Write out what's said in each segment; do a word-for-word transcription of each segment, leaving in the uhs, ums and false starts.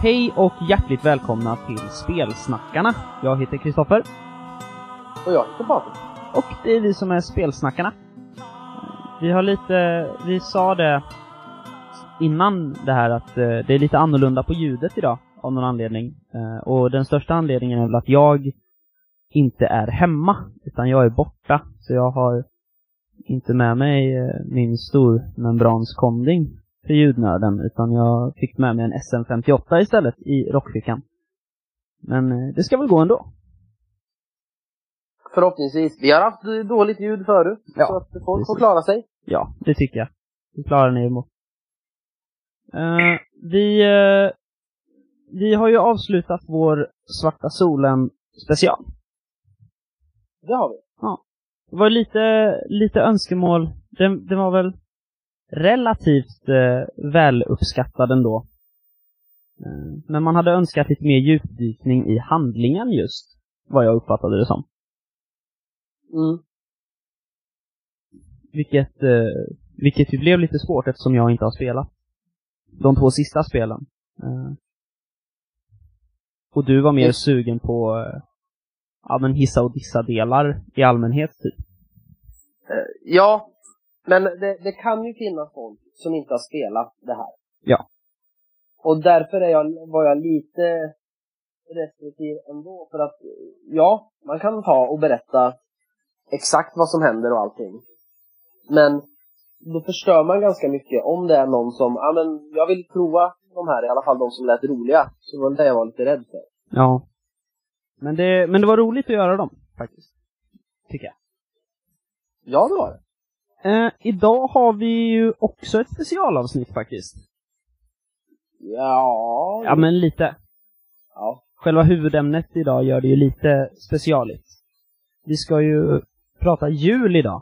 Hej och hjärtligt välkomna till Spelsnackarna. Jag heter Kristoffer. Och jag heter Patrik. Och det är vi som är Spelsnackarna. Vi har lite, vi sa det innan det här att eh, det är lite annorlunda på ljudet idag av någon anledning. Eh, och den största anledningen är väl att jag inte är hemma utan jag är borta. Så jag har inte med mig eh, min stor membranskonding för ljudnöden, utan jag fick med mig en S M femtioåtta istället i rockfickan. Men eh, det ska väl gå ändå. Förhoppningsvis. Vi har haft dåligt ljud förut, ja, så att folk får klara sig. Ja, det tycker jag. Vi klarar ni emot. Uh, vi, uh, vi har ju avslutat vår Svarta solen special. Det har vi. Ja. Det var lite, lite önskemål. Det, det var väl relativt uh, väl uppskattad ändå. Uh, men man hade önskat lite mer djupdykning i handlingen just, vad jag uppfattade det som. Mm. Vilket, uh, vilket ju blev lite svårt eftersom jag inte har spelat de två sista spelen. Uh, och du var mer mm. sugen på uh, ja, men hissa och dissa delar i allmänhet typ. Uh, ja, men det, det kan ju finnas folk som inte har spelat det här. Ja. Och därför är jag, var jag lite restriktiv ändå. För att, ja, man kan ta och berätta exakt vad som händer och allting. Men då förstör man ganska mycket om det är någon som, ja men jag vill prova de här, i alla fall de som lät roliga. Så var det jag var lite rädd för. Ja. Men det, men det var roligt att göra dem, faktiskt. Tycker jag. Ja, det var det. Eh, idag har vi ju också ett specialavsnitt faktiskt. Ja. Ja, men lite. Ja. Själva huvudämnet idag gör det ju lite specialigt. Vi ska ju prata jul idag.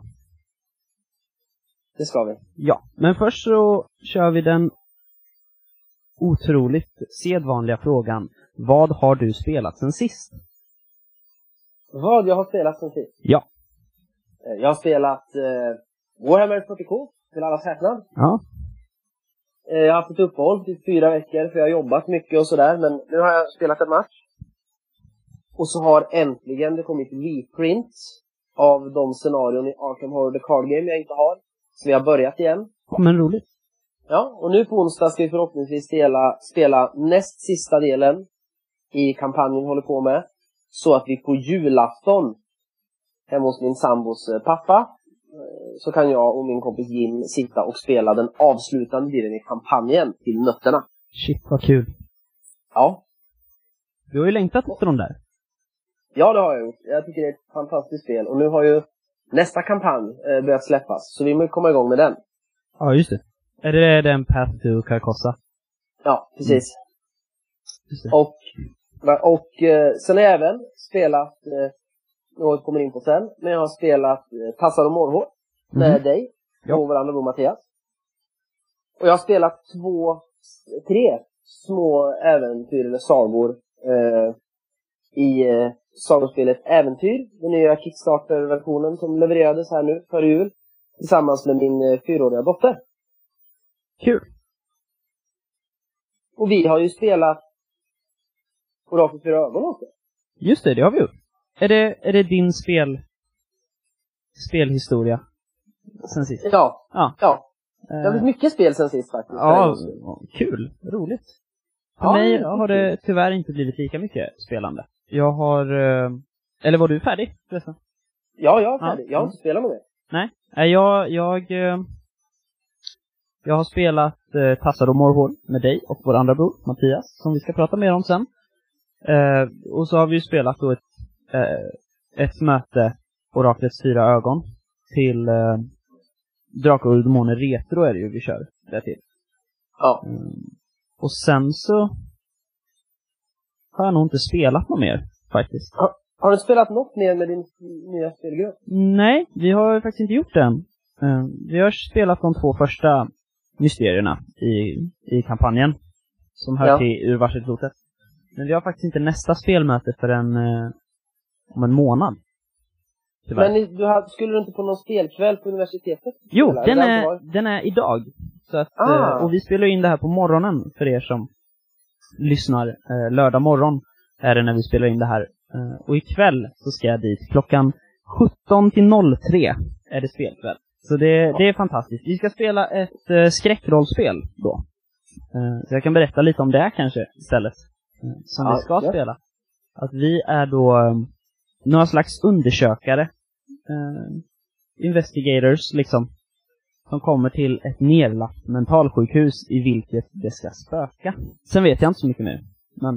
Det ska vi. Ja, men först så kör vi den otroligt sedvanliga frågan. Vad har du spelat sen sist? Vad jag har spelat sen sist? Ja. Jag har spelat eh, Warhammer fyrtio K till allas häpnad. Ja. Eh, jag har haft ett uppehåll i fyra veckor för jag har jobbat mycket och sådär. Men nu har jag spelat en match. Och så har äntligen det kommit reprints av de scenarion i Arkham Horror The Card Game jag inte har. Så vi har börjat igen. Ja, men roligt. Ja, och nu på onsdag ska vi förhoppningsvis spela, spela näst sista delen i kampanjen håller på med. Så att vi på julafton hemma hos min sambos pappa så kan jag och min kompis Jim sitta och spela den avslutande delen i kampanjen till nötterna. Shit, vad kul. Ja. Du har ju längtat efter dem där. Ja, det har jag gjort. Jag tycker det är ett fantastiskt spel. Och nu har ju nästa kampanj eh, börjat släppas. Så vi måste komma igång med den. Ja, just det. Är det den Path to Carcosa? Ja, precis. Mm. Just det. Och, och eh, sen har jag även spelat, eh, något kommer in på sen, men jag har spelat eh, Tassar och Morrhår med mm. dig ja. och varandra och Mattias. Och jag har spelat två, tre små äventyr eller sagor eh, i eh, sagospelet Äventyr, den nya Kickstarter-versionen som levererades här nu före jul tillsammans med min eh, fyraåriga dotter. Kul. Och vi har ju spelat Orakel fyra ögon också. Just det, det har vi gjort. Är det, är det din spel spelhistoria sen sist? Ja, ja. ja. Det har blivit mycket spel sen sist faktiskt. Ja, kul. Roligt. För ja, mig har det tyvärr inte blivit lika mycket spelande. Jag har... Eller var du färdig förresten? Ja, jag är färdig. Ja. Jag har inte spelat med det. Nej, jag... Jag, jag har spelat eh, Tassar och Morrhår med dig och vår andra bror, Mattias, som vi ska prata mer om sen. Eh, och så har vi spelat då ett, eh, ett möte, Oraklets fyra ögon, till eh, Drakar och Demoner Retro är det ju vi kör där till. Ja. Mm. Och sen så har jag nog inte spelat något mer, faktiskt. Har, har du spelat något mer med din nya spelgrupp? Nej, vi har faktiskt inte gjort det än. Uh, vi har spelat de två första mysterierna i, i kampanjen. Som hör ja. till ur varsitt lotet. Men vi har faktiskt inte nästa spelmöte för en, uh, om en månad. Tyvärr. Men du hade, skulle du inte på någon spelkväll på universitetet? Jo, den är, den är idag. Så att, ah. uh, och vi spelar in det här på morgonen för er som lyssnar eh, lördag morgon är det när vi spelar in det här. Eh, och ikväll så ska jag dit. Klockan sjutton till noll tre är det spelkväll. Så det, det är fantastiskt. Vi ska spela ett eh, skräckrollspel då. Eh, så jag kan berätta lite om det kanske istället. Eh, som ja, vi ska ja. spela. Att vi är då eh, några slags undersökare. Eh, investigators liksom. Som kommer till ett nedlagt mentalsjukhus i vilket det ska spöka. Sen vet jag inte så mycket mer. Men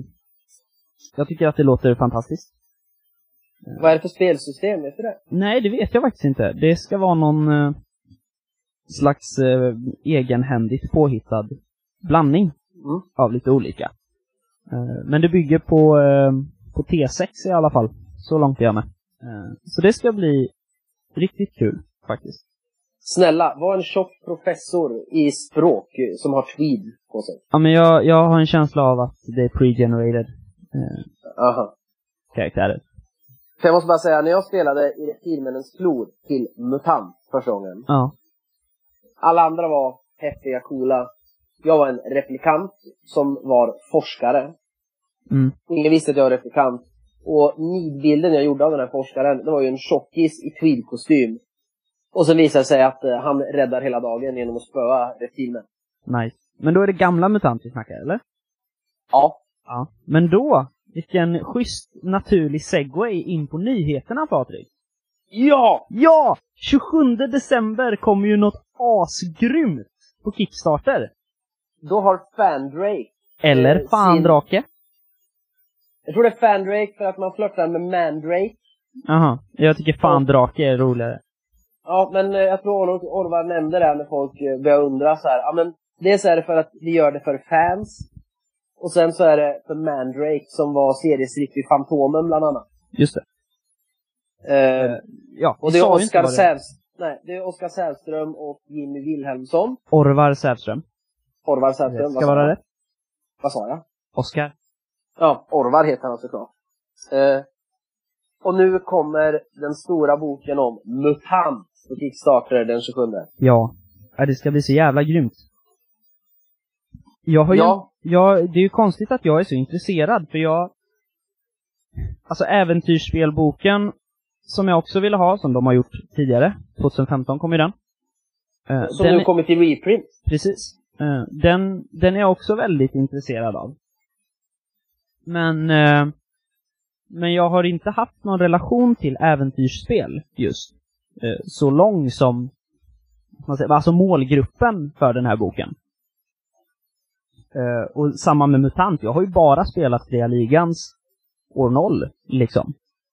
jag tycker att det låter fantastiskt. Vad är det för spelsystem? Vet du det? Nej, det vet jag faktiskt inte. Det ska vara någon eh, slags eh, egenhändigt påhittad blandning mm. av lite olika. Eh, men det bygger på, eh, på T sex i alla fall. Så långt jag är med. Eh, så det ska bli riktigt kul faktiskt. Snälla, var en tjock professor i språk som har tweed på sig. Ja, men jag, jag har en känsla av att det är pre-generated eh, Aha. karaktärer. För jag måste bara säga, när jag spelade i Reptilmännens flor till Mutant första gången. Ja. Alla andra var häftiga, coola. Jag var en replikant som var forskare. Mm. Ingen visste att jag var replikant. Och nidbilden jag gjorde av den här forskaren, det var ju en tjockis i tweedkostym. Och så visar det sig att uh, han räddar hela dagen genom att spöa reptilmän. Nice. Men då är det gamla mutant vi snackar, eller? Ja. Ja. Men då, vilken schysst naturlig segway in på nyheterna, Patrik. Ja! Ja! tjugosjunde december kommer ju något asgrymt på Kickstarter. Då har Fandrake. Eller eh, Fandrake. Sin... Jag tror det är Fandrake för att man flörtar med Mandrake. Aha, jag tycker Fandrake är roligare. Ja, men jag tror Or- Orvar nämnde det när folk börjar undra så här. Ja, men dels är det för att vi gör det för fans. Och sen så är det för Mandrake som var seriesrikt i Fantomen bland annat. Just det. Eh, uh, ja, och det är Oskar Sävström. Nej, det är Oskar Sävström och Jimmy Wilhelmsson. Orvar Sävström. Orvar Sävström. Det ska vara rätt. Vad sa jag? Oskar. Ja, Orvar heter han såklart. Eh, och nu kommer den stora boken om Mutant på Kickstarter den tjugosjunde. Ja, det ska bli så jävla grymt. Jag har ja. ju, jag, det är ju konstigt att jag är så intresserad, för jag... Alltså äventyrsspelboken som jag också ville ha, som de har gjort tidigare. tjugohundrafemton kom ju den. Uh, som nu kommer till reprint. Precis. Uh, den, den är jag också väldigt intresserad av. Men... Uh, men jag har inte haft någon relation till äventyrsspel just. Uh, så lång som... Man säger, alltså målgruppen för den här boken. Uh, och samma med Mutant. Jag har ju bara spelat Fria Ligans år noll, liksom.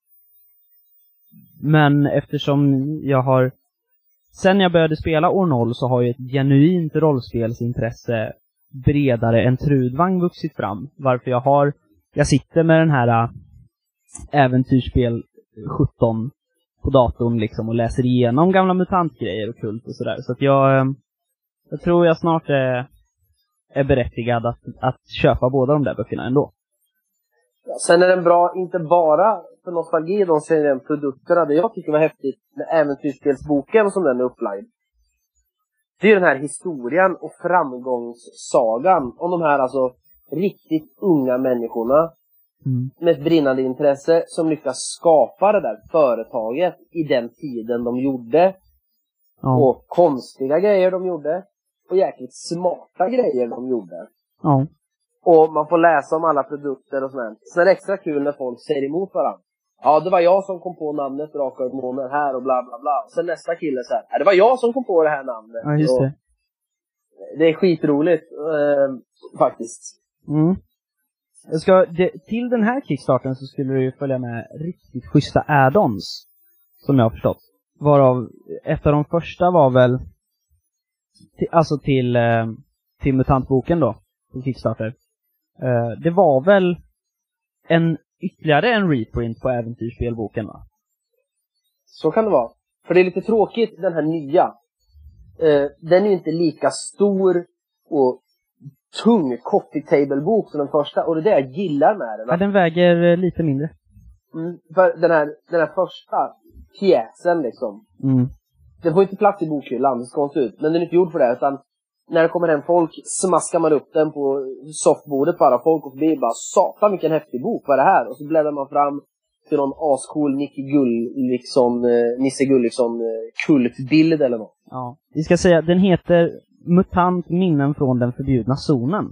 Men eftersom jag har... Sen jag började spela år noll så har ju ett genuint rollspelsintresse bredare än Trudvang vuxit fram. Varför jag har... Jag sitter med den här uh, äventyrsspel sjutton på datorn liksom och läser igenom gamla mutantgrejer och kult och sådär. Så att jag... Uh, jag tror jag snart är... är berättigad att, att köpa båda de där böckerna ändå. Ja, sen är den bra, inte bara för nostalgi, de säger den produkterna. Det jag tycker var häftigt med äventyrsspelsboken som den är upplagd. Det är ju den här historien och framgångssagan om de här alltså riktigt unga människorna mm. med ett brinnande intresse som lyckas skapa det där företaget i den tiden de gjorde. Ja. Och konstiga grejer de gjorde. Och jäkligt smarta grejer de gjorde. Ja. Och man får läsa om alla produkter och sånt. Sen är det extra kul när folk säger emot varandra. Ja, det var jag som kom på namnet Raka ut månen här och bla bla bla. Och sen nästa kille så här. Ja, det var jag som kom på det här namnet. Ja, just det. Och det är skitroligt eh, faktiskt. Mm. Jag ska, det, till den här kickstarten så skulle det ju följa med riktigt schyssta add-ons. Som jag har förstått. Varav ett av de första var väl till, alltså till, eh, till Mutantboken då. På Kickstarter. Uh, det var väl en ytterligare en reprint på äventyrsspelboken, va? Så kan det vara. För det är lite tråkigt, den här nya. Uh, den är inte lika stor och tung coffee table-bok som den första. Och det är det jag gillar med den. Ja, den väger uh, lite mindre. Mm, för den här, den här första pjäsen liksom. Mm. Den får inte plats i bokhyllan, det ska inte ut. Men den är inte gjord för det, utan när det kommer hem folk smaskar man upp den på softbordet bara. Folk och blir bara, satan vilken häftig bok, vad är det här? Och så bläddrar man fram till någon ascool Nicke Gull, liksom, eh, Nisse Gulliksson eh, kultbild eller något. Ja, vi ska säga, den heter Mutant minnen från den förbjudna zonen.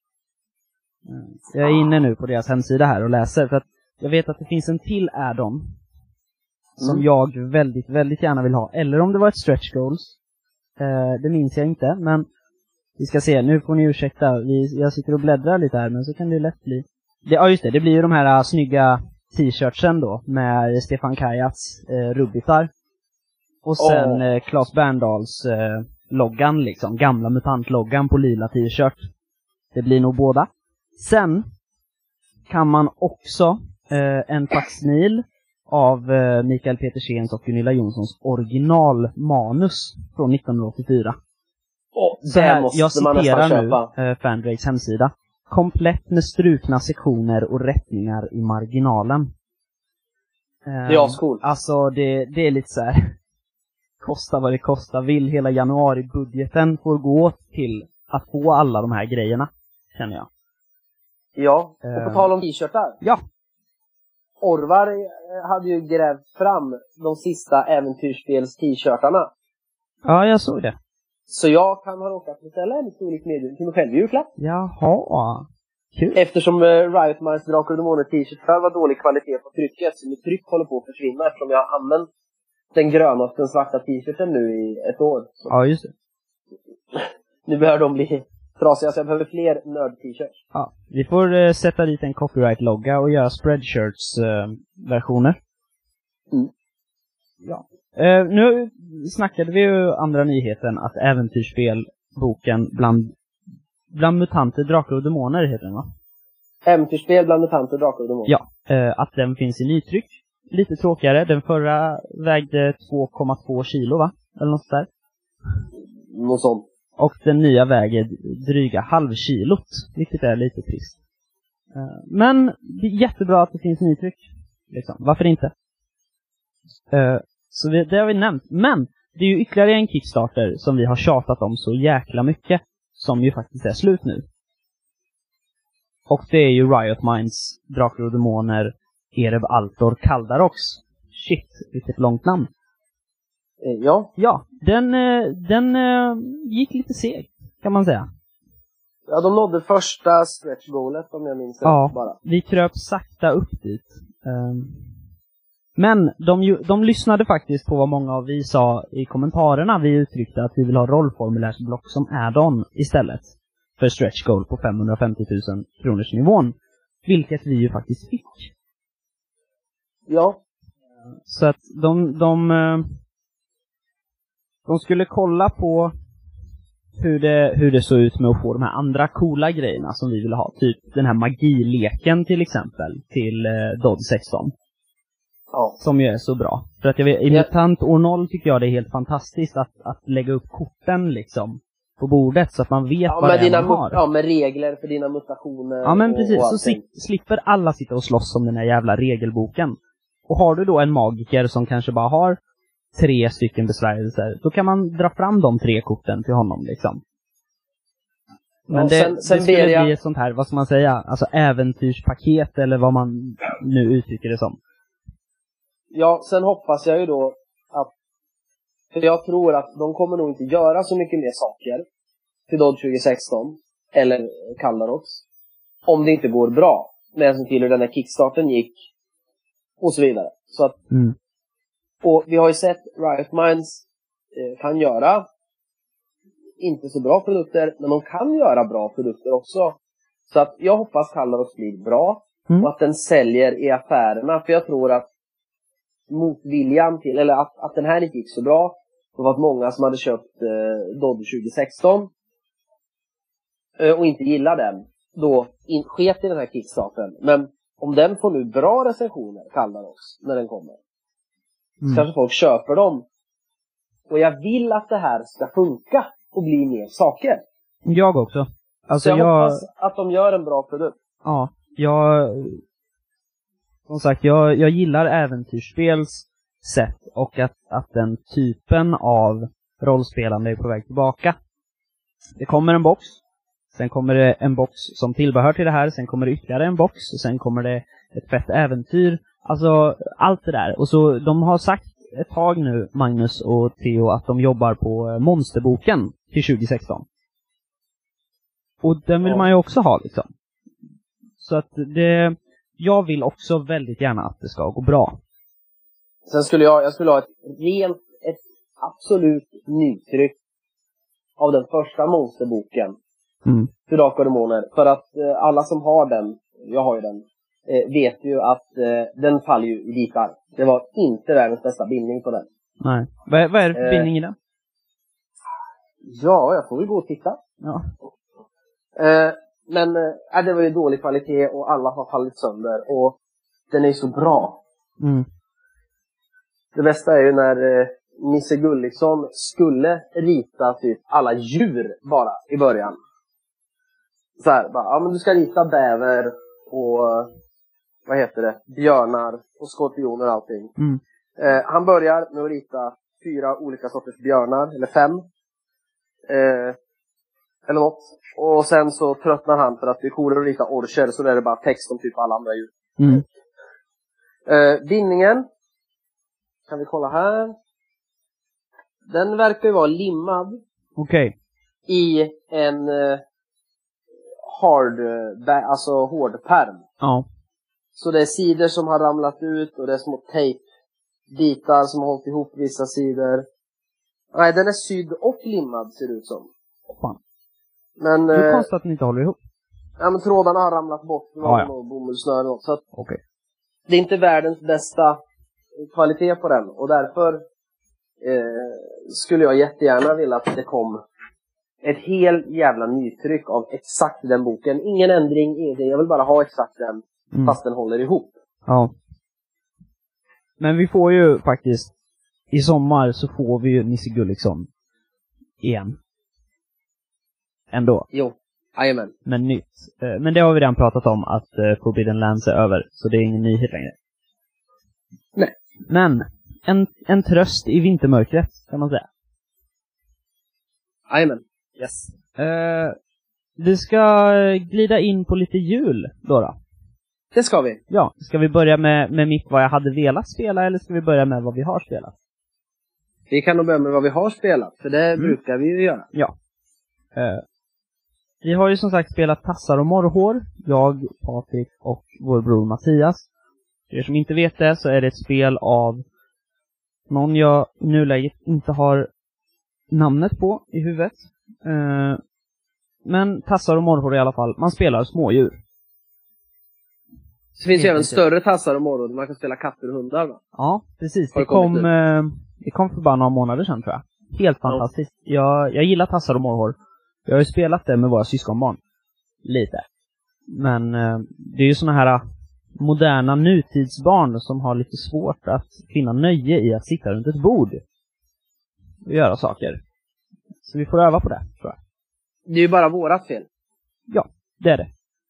Jag är inne nu på deras hemsida här och läser, för att jag vet att det finns en till add-on som mm. jag väldigt, väldigt gärna vill ha. Eller om det var ett stretch goals. Eh, det minns jag inte, men vi ska se, nu får ni ursäkta. Vi, jag sitter och bläddrar lite här, men så kan det lätt bli. Det, ja just det, det blir ju de här uh, snygga t-shirtsen då, med Stefan Kajats uh, rubbitar. Och sen oh. uh, Claes Berndahls uh, loggan liksom, gamla mutantloggan på lila t-shirt. Det blir nog båda. Sen kan man också uh, en faxmil av uh, Mikael Petersens och Gunilla Jonssons originalmanus från nittonhundraåttiofyra. Oh, det här, måste jag man nästan citerar nu uh, Fandrakes hemsida. Komplett med strukna sektioner och rättningar i marginalen. Det är ascool. Um, alltså det, det är lite så här. Kosta vad det kostar vill. Hela januari-budgeten får gå till att få alla de här grejerna, känner jag. Ja, och på tal om t-shirtar. Ja. Orvar hade ju grävt fram de sista äventyrsspels t-shirtarna. Ja, jag såg det. Så jag kan ha råkat beställa en storlek medium till mig själv i julklapp. Jaha. Kul. Eftersom uh, Riot Minds Drakar och Demoner t-shirtar var dålig kvalitet på trycket, så mitt tryck håller på att försvinna eftersom jag har använt den gröna och den svarta t-shirten nu i ett år. Så. Ja, just det. Nu behöver de bli trasiga, så jag behöver fler nörd-t-shirts. Ja, vi får uh, sätta dit en copyright-logga och göra spreadshirts-versioner. Uh, mm. Ja. Uh, nu snackade vi ju andra nyheten att äventyrsspelboken bland, bland mutanter, drakar och demoner heter den, va? Äventyrsspel bland mutanter, drakar och demoner. Ja, uh, att den finns i nytryck. Lite tråkigare, den förra vägde två komma två kilo, va? Eller något där. Något sånt. Och den nya väger dryga halvkilot, vilket är lite trist. Uh, men det är jättebra att det finns nytryck. Liksom. Varför inte? Uh, Så vi, det har vi nämnt. Men det är ju ytterligare en Kickstarter som vi har tjatat om så jäkla mycket, som ju faktiskt är slut nu. Och det är ju Riot Minds Drakar och Demoner Erev Altor Kaldarox. Shit, vilket långt namn. Ja. Ja, den, den gick lite seg, kan man säga. Ja, de nådde första stretch-goalet, om jag minns rätt. Ja, bara. Vi kröp sakta upp dit. Um, Men de, de lyssnade faktiskt på vad många av vi sa i kommentarerna. Vi uttryckte att vi vill ha rollformulärsblock som add-on istället för stretch goal på femhundrafemtio tusen kronors nivån. Vilket vi ju faktiskt fick. Ja. Så att de, de, de skulle kolla på hur det, hur det såg ut med att få de här andra coola grejerna som vi ville ha. Typ den här magileken till exempel till D O D sexton. Ja. Som ju är så bra. För att jag vet, i ja. Mutant år noll tycker jag det är helt fantastiskt att, att lägga upp korten liksom på bordet så att man vet ja, vad det är dina man har. Ja, med regler för dina mutationer. Ja, men och, precis. och så si- slipper alla sitta och slåss om den här jävla regelboken. Och har du då en magiker som kanske bara har tre stycken besvärjelser, då kan man dra fram de tre korten till honom liksom. Men ja, det, sen, sen det skulle jag... bli ett sånt här, vad ska man säga, alltså äventyrspaket eller vad man nu uttrycker det som. Ja, sen hoppas jag ju då att, för jag tror att de kommer nog inte göra så mycket mer saker till D O D tjugo sexton eller Kaldarox om det inte går bra med hänsyn till hur den här kickstarten gick och så vidare. Så att, mm. Och vi har ju sett Riot Minds eh, kan göra inte så bra produkter, men de kan göra bra produkter också. Så att jag hoppas Kaldarox blir bra mm. och att den säljer i affärerna, för jag tror att motviljan till, eller att, att den här inte gick så bra, det var att många som hade köpt eh, D O D tjugo sexton eh, och inte gillade den då in, sket i den här kickstarten. Men om den får nu bra recensioner, Kaldarox, när den kommer, mm. så kanske folk köper dem. Och jag vill att det här ska funka och bli mer saker. Jag också. Alltså så jag, jag hoppas att de gör en bra produkt. Ja, jag som sagt, jag, jag gillar äventyrsspels sätt och att, att den typen av rollspelande är på väg tillbaka. det kommer en box. Sen kommer det en box som tillbehör till det här. Sen kommer det ytterligare en box. Och sen kommer det ett fett äventyr. Alltså allt det där. Och så de har sagt ett tag nu, Magnus och Theo, att de jobbar på Monsterboken till tjugo sexton. Och den vill ja. man ju också ha liksom. Så att det, jag vill också väldigt gärna att det ska gå bra. Sen skulle jag, jag skulle ha ett rent, ett absolut nytryck av den första Monsterboken. Mm. För Drakar och Demoner. För att eh, alla som har den, jag har ju den, eh, vet ju att eh, den faller ju i bitar. Det var inte världens bästa bindning på den. Nej. Vad, vad är det för eh, bindning i den? Ja, jag får väl gå och titta. Ja. Eh, men eh, det var ju dålig kvalitet och alla har fallit sönder. Och den är ju så bra. Mm. Det bästa är ju när eh, Nisse Gulliksson skulle rita typ alla djur bara i början. Så här, bara, ja men du ska rita bäver och vad heter det, björnar och skorpioner och allting. Mm. Eh, han börjar med att rita fyra olika sorters björnar, eller fem. Eh, eller något. Och sen så tröttnar han för att det är coolare att rita orcher, så är det bara text om typ alla andra djur. Mm. Eh, bindningen. Kan vi kolla här. Den verkar ju vara limmad. Okej. Okay. I en eh, hard, bä- alltså hård pärm. Ja. Så det är sidor som har ramlat ut och det är små tejpbitar som har hållit ihop vissa sidor. Nej, den är sydd och limmad ser det ut som. Fan. Men det är eh, konstigt att den inte håller ihop. Ja, men trådarna har ramlat bort från ja, ja. och bomullsnören och så att okay. Det är inte världens bästa kvalitet på den. Och därför eh, skulle jag jättegärna vilja att det kom ett helt jävla nytryck av exakt den boken. Ingen ändring i det. Jag vill bara ha exakt den. Mm. Fast den håller ihop. Ja. Men vi får ju faktiskt i sommar så får vi ju Nisse Gulliksson igen. Ändå. Jo, jajamän. Men nytt. Men det har vi redan pratat om att Forbidden Lands är över. Så det är ingen nyhet längre. Nej. Men en, en tröst i vintermörkret kan man säga. Jajamän. Yes. Uh, vi ska glida in på lite jul då då. Det ska vi. Ja, ska vi börja med, med mitt vad jag hade velat spela eller ska vi börja med vad vi har spelat? Vi kan nog börja med vad vi har spelat, för det mm. brukar vi ju göra. Ja. Uh, vi har ju som sagt spelat Tassar och Morrhår, jag, Patrik och vår bror Mattias. För er som inte vet det så är det ett spel av någon jag i nuläget inte har namnet på i huvudet. Uh, men Tassar och Morrhår i alla fall, man spelar smådjur. Så finns ju även större tassar och morgon. Man kan spela katter och hundar, va? Ja, precis. Det kom, eh, det kom för bara några månader sedan, tror jag. Helt fantastiskt. Ja. Jag, jag gillar tassar och morrhår. Jag har ju spelat det med våra syskonbarn. Lite. Men eh, det är ju såna här moderna nutidsbarn som har lite svårt att finna nöje i att sitta runt ett bord och göra saker. Så vi får öva på det, tror jag. Det är ju bara vårat fel. Ja, det är det.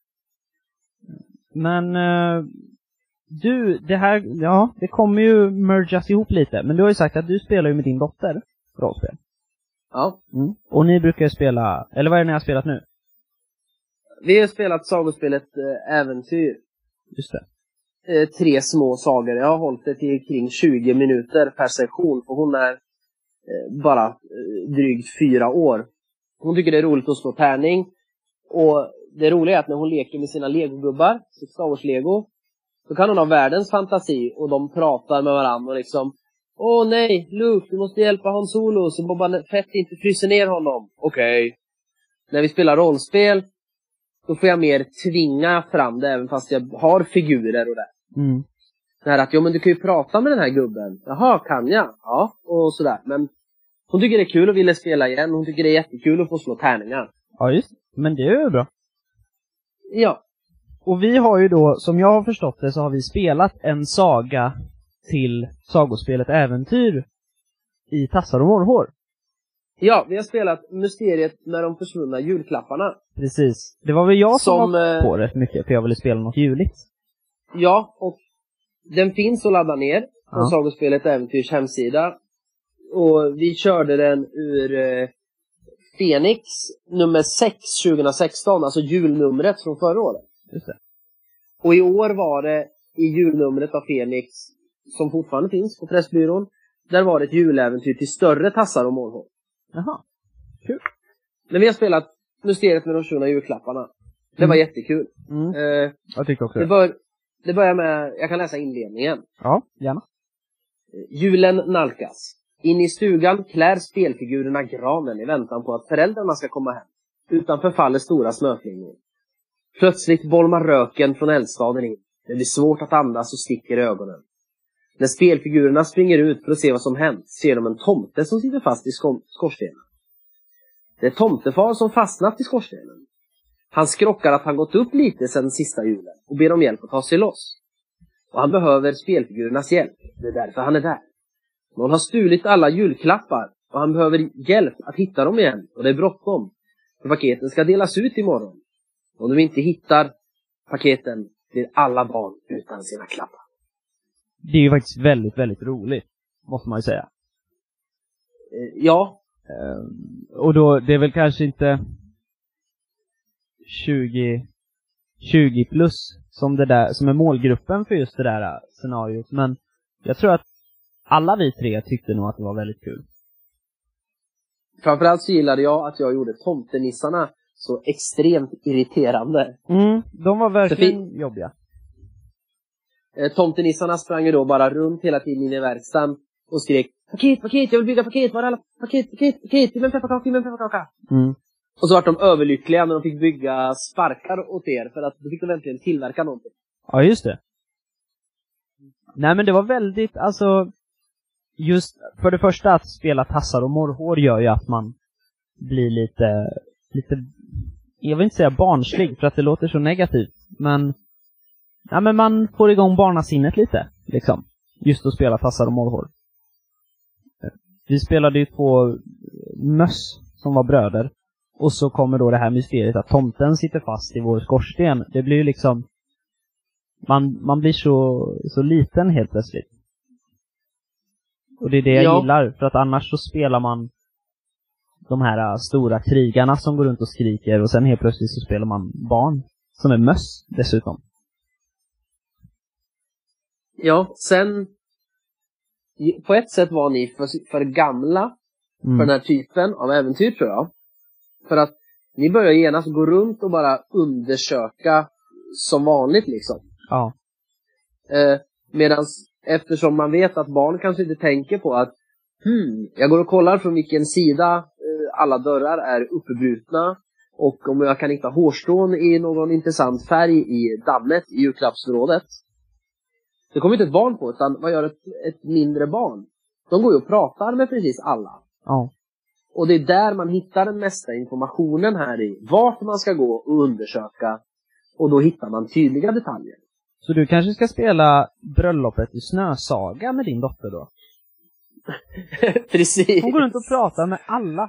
Men uh, du, det här, ja, det kommer ju mergas ihop lite. Men du har ju sagt att du spelar ju med din dotter rollspel. Ja. Mm. Och ni brukar ju spela, eller vad är det ni har spelat nu? Vi har spelat sagospelet äh, Äventyr. Just det. Äh, tre små sagor. Jag har hållit det till kring tjugo minuter per sektion. För hon är äh, bara äh, drygt fyra år. Hon tycker det är roligt att slå tärning. Och det roliga är att när hon leker med sina legogubbar, sitt Star Wars Lego, så kan hon ha världens fantasi och de pratar med varandra och liksom, åh nej, Luke, du måste hjälpa Han Solo så Boba Fett inte fryser ner honom. Okej. Okay. När vi spelar rollspel, då får jag mer tvinga fram det, även fast jag har figurer och det. Mm. Det här att, jo men du kan ju prata med den här gubben. Jaha, kan jag? Ja, och sådär. Men hon tycker det är kul och ville spela igen. Hon tycker det är jättekul att få slå tärningar. Ja, just. Men det är ju bra. Ja. Och vi har ju då, som jag har förstått det, så har vi spelat en saga till sagospelet Äventyr i Tassar och Morrhår. Ja, vi har spelat Mysteriet med de försvunna julklapparna. Precis. Det var väl jag som, som var på eh, rätt mycket, för jag ville spela något juligt. Ja, och den finns att ladda ner på ja. sagospelet Äventyrs hemsida. Och vi körde den ur eh, Fenix nummer sex tjugohundrasexton, alltså julnumret från förra året. Just det. Och i år var det i julnumret av Fenix, som fortfarande finns på Pressbyrån, där var det ett juläventyr till större tassar och målhåll. Jaha, kul. Men vi har spelat Mysteriet med de tjugona julklapparna. Det var Mm. jättekul. Mm. Eh, Jag tycker också det, det. bör, det börjar med, jag kan läsa inledningen. Ja, gärna. Julen nalkas. In i stugan klär spelfigurerna granen i väntan på att föräldrarna ska komma hem. Utanför faller stora snöflingor. Plötsligt bolmar röken från eldstaden in. Det blir svårt att andas och sticker i ögonen. När spelfigurerna springer ut för att se vad som hänt ser de en tomte som sitter fast i skor- skorstenen. Det är tomtefar som fastnat i skorstenen. Han skrockar att han gått upp lite sedan sista julen och ber om hjälp att ta sig loss. Och han behöver spelfigurernas hjälp. Det är därför han är där. Någon har stulit alla julklappar och han behöver hjälp att hitta dem igen. Och det är bråttom. För paketen ska delas ut imorgon. Om de inte hittar paketen blir alla barn utan sina klappar. Det är ju faktiskt väldigt, väldigt roligt, måste man ju säga. Eh, ja, Ehm, och då, det är väl kanske inte tjugo, tjugo plus som det där, som är målgruppen för just det där äh, scenariot. Men jag tror att alla vi tre tyckte nog att det var väldigt kul. framförallt så gillade jag att jag gjorde tomtenissarna så extremt irriterande. Mm, de var verkligen Så jobbiga. Eh, tomtenissarna sprang ju då bara runt hela tiden in i verkstaden och skrek paket, paket, jag vill bygga paket, var är alla paket, paket, paket, ge mig en pepparkaka, ge mig en pepparkaka. Mm. Och så var de överlyckliga när de fick bygga sparkar åt er för att då fick de verkligen tillverka någonting. Ja, just det. Nej, men det var väldigt, alltså, just för det första att spela tassar och morrhår gör ju att man blir lite, lite, jag vill inte säga barnslig för att det låter så negativt, men, ja, men man får igång barnasinnet lite, liksom, just att spela tassar och morrhår. Vi spelade ju två möss som var bröder, och så kommer då det här mysteriet att tomten sitter fast i vår skorsten. Det blir ju liksom, man, man blir så, så liten helt plötsligt. Och det är det jag Ja. gillar, för att annars så spelar man de här stora krigarna som går runt och skriker, och sen helt plötsligt så spelar man barn som är möss dessutom. Ja, sen på ett sätt var ni för, för gamla Mm. för den här typen av äventyr, tror jag. För att ni börjar genast gå runt och bara undersöka som vanligt liksom. Ja. Eh, Medan eftersom man vet att barn kanske inte tänker på att hmm, jag går och kollar från vilken sida eh, alla dörrar är uppbrutna, och om jag kan hitta hårstrån i någon intressant färg i dammet i julklappsförrådet. Det kommer inte ett barn på, utan vad gör ett, ett mindre barn? De går ju och pratar med precis alla. Ja. Och det är där man hittar den mesta informationen här i. Vart man ska gå och undersöka. Och då hittar man tydliga detaljer. Så du kanske ska spela bröllopet i Snösaga med din dotter då? Precis. Hon går runt och pratar med alla.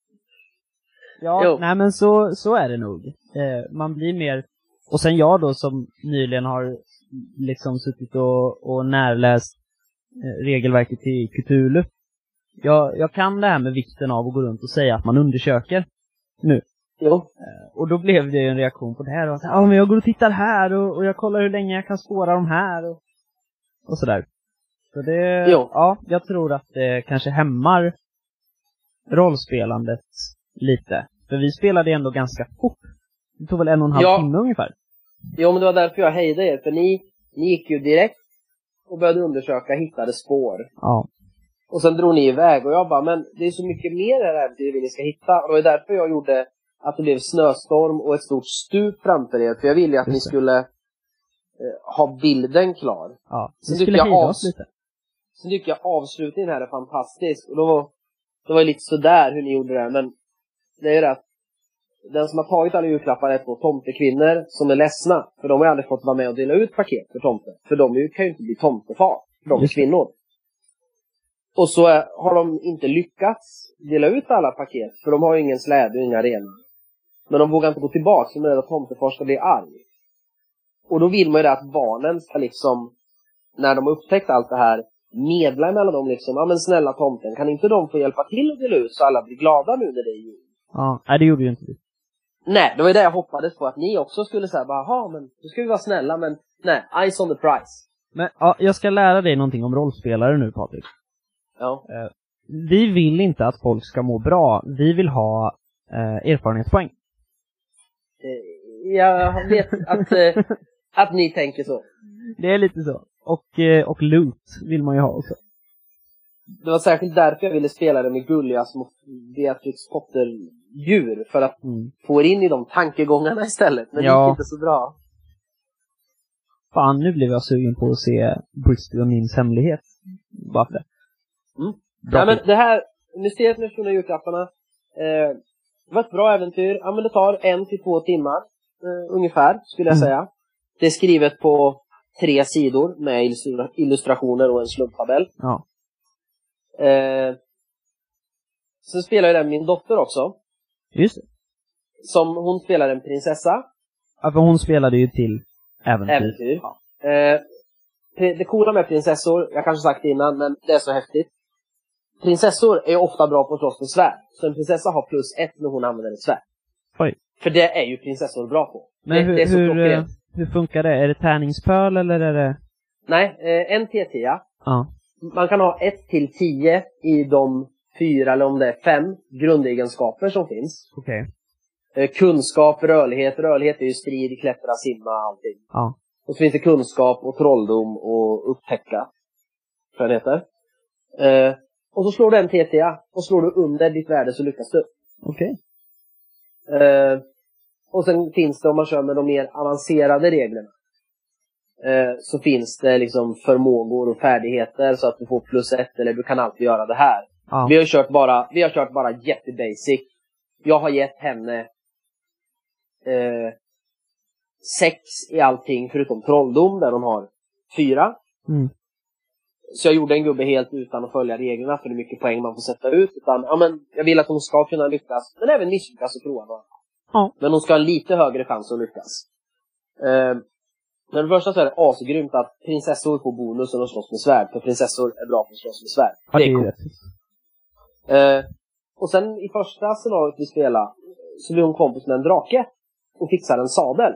Ja, Jo. nej men så, så är det nog. Eh, man blir mer... Och sen jag då som nyligen har liksom suttit och, och närläst eh, regelverket till Cthulhu. Jag, jag kan det här med vikten av att gå runt och säga att man undersöker nu. Jo. Eh, och då blev det en reaktion på det här. Och så, ja, men jag går och tittar här och, och jag kollar hur länge jag kan spåra de här. Och, och sådär. Så det, Jo. ja, jag tror att det kanske hämmar rollspelandet lite. För vi spelade ändå ganska fort. Det tog väl en och en halv Ja. timme ungefär. Jo, men det var därför jag hejdade er. För ni, ni gick ju direkt och började undersöka, hittade spår. Ja. Och sen drog ni iväg. Och jag bara, men det är så mycket mer här äventyr vi ska hitta. Och det var därför jag gjorde att det blev snöstorm och ett stort stup framför er. För jag ville ju att Just ni det. skulle eh, ha bilden klar. Ja, Så vi tycker skulle jag hejda av- oss lite. Sen tycker jag avslutningen här är fantastisk. Och då var det var lite sådär hur ni gjorde det. Men det är det att den som har tagit alla julklappar är två tomtekvinnor som är ledsna. För de har ju aldrig fått vara med och dela ut paket för tomten. För de är ju- kan ju inte bli tomtefar. För de är Just det. kvinnor. Och så är, har de inte lyckats dela ut alla paket. För de har ju ingen släde och inga renar. Men de vågar inte gå tillbaka. Så de är rädda att tomtefar ska bli arg. Och då vill man ju det att barnen ska liksom, när de har upptäckt allt det här, medla mellan dem liksom. Ja, men snälla tomten, kan inte de få hjälpa till att dela ut så alla blir glada nu när det är jul? Ja, nej det gjorde ju inte du. Nej, det var ju det jag hoppades på. Att ni också skulle säga, jaha, men nu ska vi vara snälla. Men nej, eyes on the prize. Men ja, jag ska lära dig någonting om rollspelare nu, Patrik. Ja. Eh, vi vill inte att folk ska må bra. Vi vill ha eh, erfarenhetspoäng. Eh, jag vet att, eh, att ni tänker så. Det är lite så. Och, eh, och loot vill man ju ha också. Det var särskilt därför jag ville spela det med gulliga små Beatrix Potter-djur. För att Mm. få in i de tankegångarna istället. Men Ja. det gick inte så bra. Fan, nu blev jag sugen på att se Bristol och Nims hemlighet. Bara för det. Mm. Bra Ja, men film. det här Mysteriet med Tjona julklapparna eh, det var ett bra äventyr. Ja, men det tar en till två timmar eh, ungefär, skulle jag Mm. säga. Det är skrivet på tre sidor med illustra- illustrationer och en slumptabell. Ja. Eh, så spelar ju den min dotter också. Just det. Som hon spelar en prinsessa. Ja, för hon spelade ju till äventyr. Äventyr. Ja. Eh, det coola med prinsessor, jag kanske sagt det innan, men det är så häftigt. Prinsessor är ju ofta bra på att slåss med svärd. Så en prinsessa har plus ett när hon använder ett svärd. Oj. För det är ju prinsessor bra på. Men det, hur, det är så hur, eh, klockrent. hur funkar det? Är det tärningspöl eller är det... Nej, eh, en T T. Ja. Man kan ha ett till tio i de fyra eller om det är fem grundegenskaper som finns. Okej. Eh, kunskap, rörlighet. Rörlighet är ju strid, klättra, simma, allting. Ja. Och så finns det kunskap och trolldom och upptäcka. Vad det heter. Eh, och så slår du en T T och slår du under ditt värde så lyckas du. Okej. Eh, och sen finns det, om man kör med de mer avancerade reglerna, eh, så finns det liksom förmågor och färdigheter så att du får plus ett eller du kan alltid göra det här. Ja. Vi har kört bara, vi har kört bara jättebasic. Jag har gett henne eh, sex i allting förutom trolldom där hon har fyra. Mm. Så jag gjorde en gubbe helt utan att följa reglerna för hur mycket poäng man får sätta ut. Utan, ja, men jag vill att hon ska kunna lyckas, men även misslyckas och prova. Ja. Men hon ska ha en lite högre chans att lyckas. Eh, men det första så är det asgrymt att prinsessor får bonus när de slåss med svärd. För prinsessor är bra på att slåss med svärd. Ja, det det är är coolt. rätt. Eh, och sen i första scenariot vi spelar så blir hon kompis med en drake och fixar en sadel.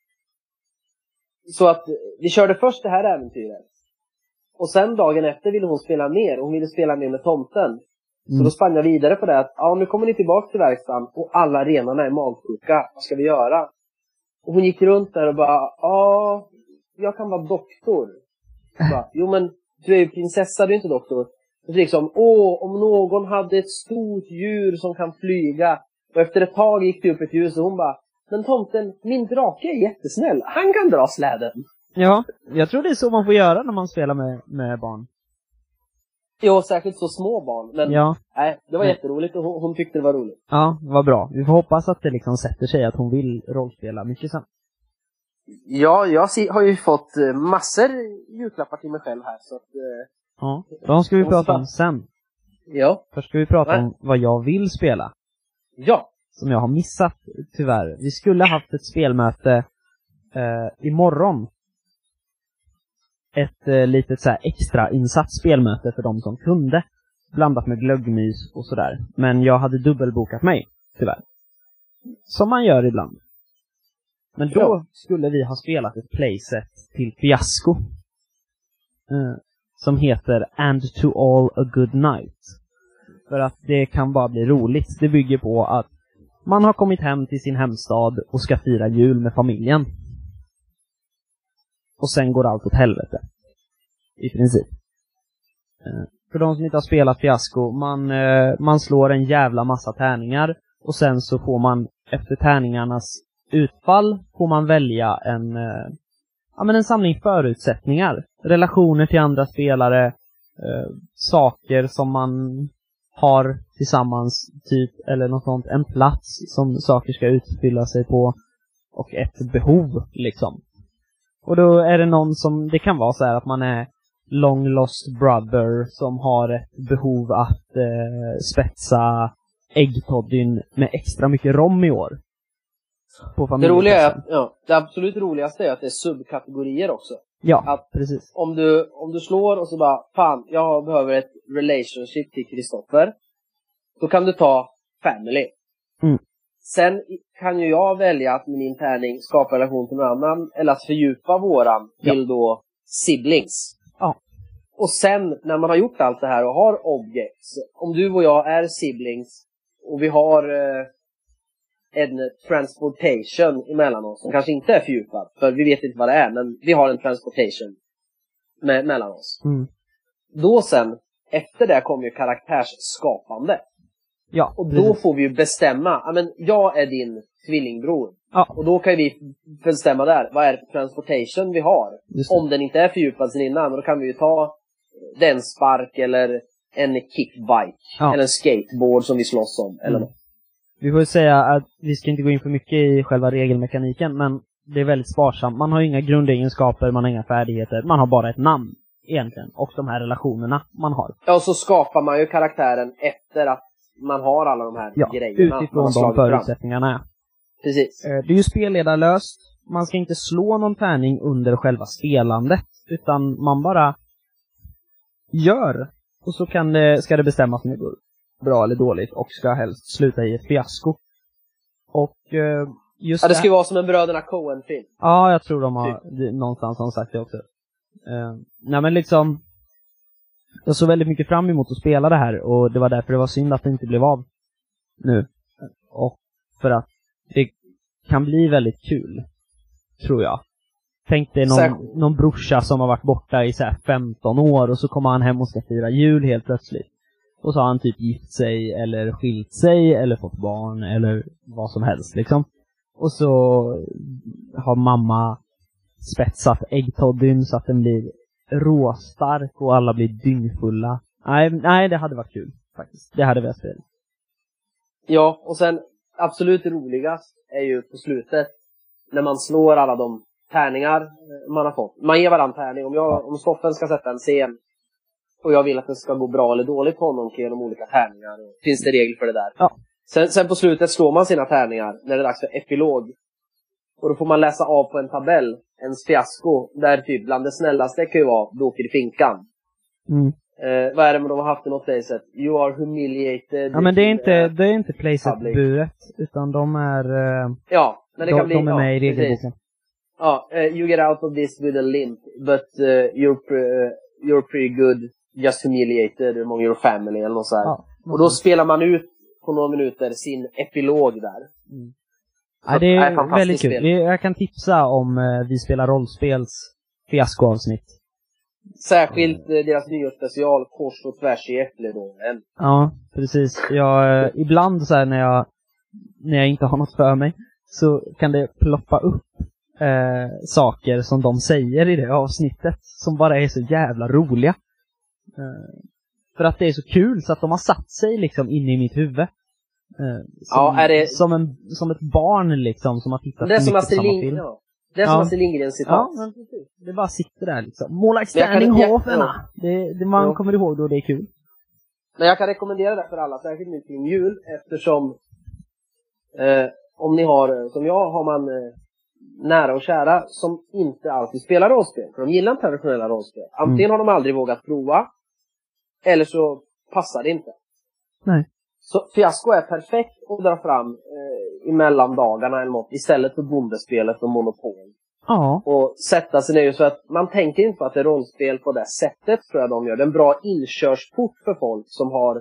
Så att vi körde först det här äventyret. Och sen dagen efter ville hon spela mer. Hon ville spela mer med tomten. Mm. Så då spann jag vidare på det att ja, nu kommer ni tillbaka till verkstaden och alla renarna är magsjuka. Vad ska vi göra? Och hon gick runt där och bara, ja, jag kan vara doktor. Jag bara, jo men du är ju prinsessa, du är inte doktor. Och så liksom, åh, om någon hade ett stort djur som kan flyga. Och efter ett tag gick det upp ett ljus och hon bara, men tomten, min drake är jättesnäll. Han kan dra släden. Ja, jag tror det är så man får göra när man spelar med, med barn. Jo, särskilt så små barn. Men Ja. nej, det var Nej. jätteroligt och hon, hon tyckte det var roligt. Ja, vad bra. Vi får hoppas att det liksom sätter sig att hon vill rollspela mycket sen. Ja, jag si- har ju fått eh, massor julklappar till mig själv här. Så att, eh, Ja, de ska vi Måste prata bara- om sen. ja. Först ska vi prata Nej. om vad jag vill spela. Ja. Som jag har missat, tyvärr. Vi skulle ha haft ett spelmöte eh, imorgon. Ett eh, litet så här extra insatt spelmöte för de som kunde. Blandat med glöggmys och sådär. Men jag hade dubbelbokat mig, tyvärr. Som man gör ibland. Men då Ja. skulle vi ha spelat ett playset till Fiasco. Eh, som heter And to all a good night. För att det kan bara bli roligt. Det bygger på att man har kommit hem till sin hemstad och ska fira jul med familjen. Och sen går allt åt helvete. I princip. Eh, För de som inte har spelat Fiasco, man, eh, man slår en jävla massa tärningar. Och sen så får man, efter tärningarnas utfall, får man välja en, eh, ja, men en samling förutsättningar. Relationer till andra spelare. Eh, saker som man har tillsammans, typ, eller något sånt. En plats som saker ska utfylla sig på. Och ett behov, liksom. Och då är det någon som, det kan vara så här att man är long lost brother som har ett behov att eh, spetsa äggtoddyn med extra mycket rom i år. På Det roliga är att, ja, det absolut roligaste är att det är subkategorier också. Ja, att precis. Om du, om du slår och så bara, fan, jag behöver ett relationship till Kristoffer. Då kan du ta family. Mm. Sen kan ju jag välja att med min tärning skapa relation till någon annan, eller att fördjupa våran till ja. då siblings. Ja. Och sen när man har gjort allt det här och har objects, om du och jag är siblings och vi har eh, en transportation emellan oss som kanske inte är fördjupad, för vi vet inte vad det är, men vi har en transportation med, mellan oss. Mm. Då sen, efter det kommer ju karaktärsskapande. Ja, och då precis. Får vi ju bestämma, ja men jag är din tvillingbror. Ja. Och då kan vi bestämma där, vad är det för transportation vi har? Om den inte är fördjupad sen innan, och då kan vi ju ta den spark eller en kickbike. Ja. Eller en skateboard som vi slåss om. Eller mm. något. Vi får ju säga att vi ska inte gå in för mycket i själva regelmekaniken, men det är väldigt sparsamt. Man har inga grundegenskaper, man har inga färdigheter, man har bara ett namn egentligen. Och de här relationerna man har. Ja, och så skapar man ju karaktären efter att man har alla de här ja, grejerna. Utifrån de förutsättningarna. Ja. Precis. Det är ju spelledarlöst. Man ska inte slå någon tärning under själva spelandet, utan man bara gör. Och så kan det, ska det bestämmas om det går bra eller dåligt, och ska helst sluta i ett fiasko. Och just ja, det ska ju vara som en Bröderna Coen-film. Ja, jag tror de har typ. någonstans har sagt det också. Uh, nej men liksom, jag såg väldigt mycket fram emot att spela det här, och det var därför det var synd att det inte blev av nu. Och för att det kan bli väldigt kul, tror jag. Tänk dig någon, någon brorsa som har varit borta i så här femton år, och så kommer han hem och ska fira jul helt plötsligt. Och så har han typ gift sig, eller skilt sig, eller fått barn, eller vad som helst liksom. Och så har mamma spetsat äggtoddyn så att den blir råstark och alla blir dyngfulla. Nej, nej, det hade varit kul faktiskt. Det hade vi spelat. Ja, och sen absolut roligast är ju på slutet när man slår alla de tärningar man har fått. Man ger varandra tärning. Om, jag, ja. om Stoffen ska sätta en scen och jag vill att det ska gå bra eller dåligt på honom genom olika tärningar, finns det regler för det där. Ja. Sen, sen på slutet slår man sina tärningar när det är dags för epilog. Och då får man läsa av på en tabell ens fiasko, där typ bland det snällaste kan ju vara då åker i finkan. Mm. Eh, vad är det de har haft i något playset? You are humiliated. Ja, men det är inte, det är inte playset-buret, utan de är uh, ja, men det de, kan bli, de är med ja, i regelboken. Ja, uh, you get out of this with a limp, but uh, you're, pre- uh, you're pretty good, just humiliated among your family eller något så här. Ja, och då spelar man ut på några minuter sin epilog där. Mm. Ja, det är, är väldigt kul. Spel. Jag kan tipsa om uh, Vi spelar rollspels fiaskoavsnitt. Särskilt mm. deras nya special Kors och tvärs i äppledåren. Ja, precis. Jag, uh, ibland så här när jag när jag inte har något för mig, så kan det ploppa upp uh, saker som de säger i det avsnittet som bara är så jävla roliga. Uh, för att det är så kul så att de har satt sig liksom inne i mitt huvud. Uh, som, ja, är det... som, en, som ett barn liksom som har tittat det på mycket Astrid samma Ling... film. Ja. Det är som Astrid Lindgrens citat. Ja, men precis. Det bara sitter där liksom. Måla Sterninghoferna. Det, det man ja. kommer ihåg då, det är kul. Men jag kan rekommendera det för alla, särskilt nu kring jul, eftersom eh, om ni har, som jag, har man eh, nära och kära som inte alltid spelar rollspel. För de gillar traditionella rollspel. Antingen mm. har de aldrig vågat prova, eller så passar det inte. Nej. Så fiasko är perfekt att dra fram eh, i mellandagarna eller något, istället för bondespelet och Monopol. Ja. Och sätta sig ner, så att man tänker inte på att det är rollspel på det sättet, tror jag de gör. Det är en bra inkörsport för folk som har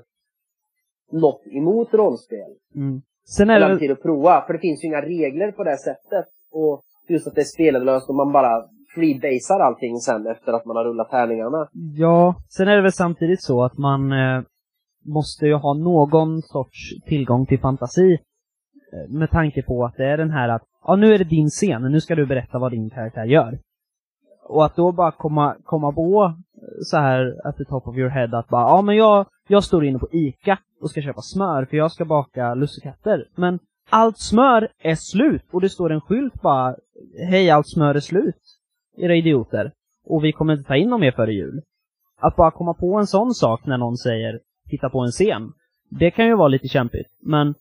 något emot rollspel. Mm. Sen är det väl... tid att prova, för det finns ju inga regler på det sättet. Och just att det är spelelöst och man bara freebasar allting sen efter att man har rullat tärningarna. Ja, sen är det väl samtidigt så att man eh, måste ju ha någon sorts tillgång till fantasi, eh, med tanke på att det är den här att ja, nu är det din scen, nu ska du berätta vad din karaktär gör. Och att då bara komma, komma på så här at the top of your head att bara, ja men jag, jag står inne på Ica och ska köpa smör för jag ska baka lussekatter. Men allt smör är slut och det står en skylt bara, hej, allt smör är slut, era idioter. Och vi kommer inte ta in dem mer före jul. Att bara komma på en sån sak när någon säger, titta på en scen, det kan ju vara lite kämpigt. Men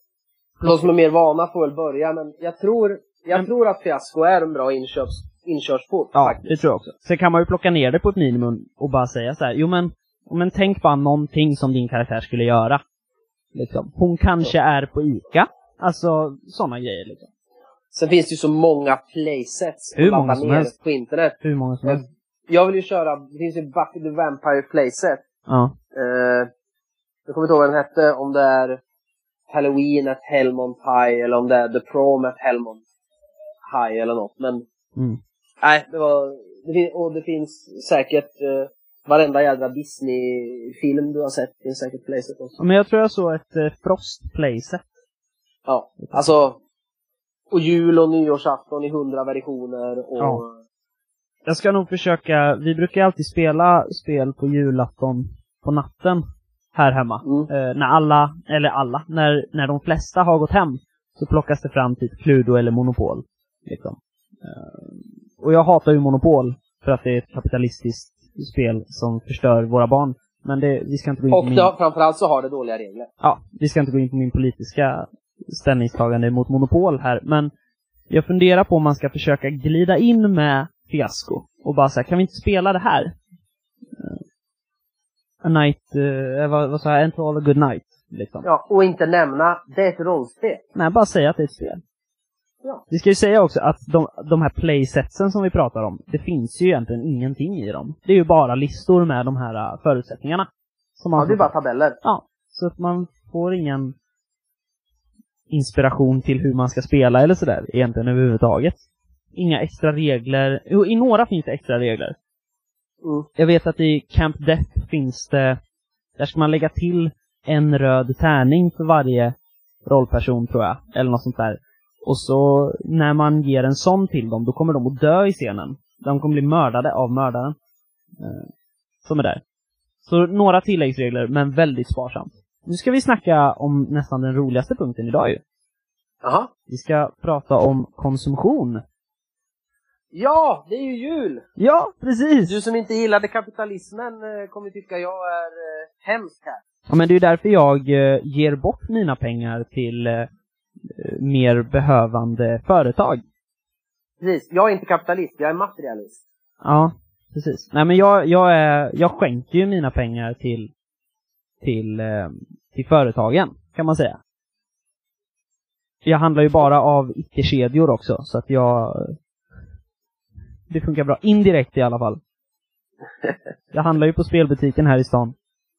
de som är mer vana får väl börja, men jag tror jag men... tror att fiasko är en bra inköps, inkörsport. Ja, faktiskt. Det tror jag också. Sen kan man ju plocka ner det på ett minimum och bara säga så här, jo men, men tänk bara någonting som din karaktär skulle göra. Liksom. Hon kanske är på ICA. Alltså, sådana grejer liksom. Sen finns det ju så många playsets Hur många som helst på internet. Hur många som helst. Jag vill ju köra, det finns ju Buffy the Vampire playset. Ja. Uh, jag kommer inte ihåg vad den hette, om det är Halloween at Hellmont High eller om det är The Prom at Hellmont High eller något. Men mm. nej, det var det, och det finns säkert uh, varenda jävla Disney-film du har sett. Det finns säkert playset också. Men jag tror jag såg ett uh, Frost playset. Ja, alltså och jul och nyårsafton i hundra versioner och ja. Jag ska nog försöka, vi brukar alltid spela spel på julafton på natten här hemma. Mm. Eh, när alla, eller alla, när, när de flesta har gått hem så plockas det fram typ Cluedo eller Monopol. Liksom. Eh, och jag hatar ju Monopol för att det är ett kapitalistiskt spel som förstör våra barn. Men det, vi ska inte gå in på och min... Och framförallt så har det dåliga regler. Ja, vi ska inte gå in på min politiska ställningstagande mot Monopol här. Men jag funderar på om man ska försöka glida in med fiasko. Och bara säga, kan vi inte spela det här? Uh, a night, uh, vad, vad sa jag? En to all a good night. Liksom. Ja, och inte nämna, det är ett rollspel. Nej, bara säga att det är ett spel. Ja. Vi ska ju säga också att de, de här playsetsen som vi pratar om, det finns ju egentligen ingenting i dem. Det är ju bara listor med de här uh, förutsättningarna. Som man ja, det är bara tabeller. Ja, så att man får ingen inspiration till hur man ska spela eller sådär egentligen överhuvudtaget. Inga extra regler. Jo, i några finns det extra regler. Mm. Jag vet att i Camp Death finns det, där ska man lägga till en röd tärning för varje rollperson, tror jag. Eller något sånt där. Och så när man ger en sån till dem, då kommer de att dö i scenen. De kommer bli mördade av mördaren. Eh, som är där. Så några tilläggsregler, men väldigt sparsamt. Nu ska vi snacka om nästan den roligaste punkten idag ju. Aha. Vi ska prata om konsumtion. Ja, det är ju jul! Ja, precis! Du som inte gillade kapitalismen kommer tycka jag är eh, hemsk här. Ja, men det är ju därför jag eh, ger bort mina pengar till eh, mer behövande företag. Precis, jag är inte kapitalist, jag är materialist. Ja, precis. Nej, men jag, jag, är, jag skänker ju mina pengar till, till, eh, till företagen, kan man säga. Jag handlar ju bara av icke-kedjor också, så att jag... Det funkar bra. Indirekt i alla fall. Jag handlar ju på spelbutiken här i stan.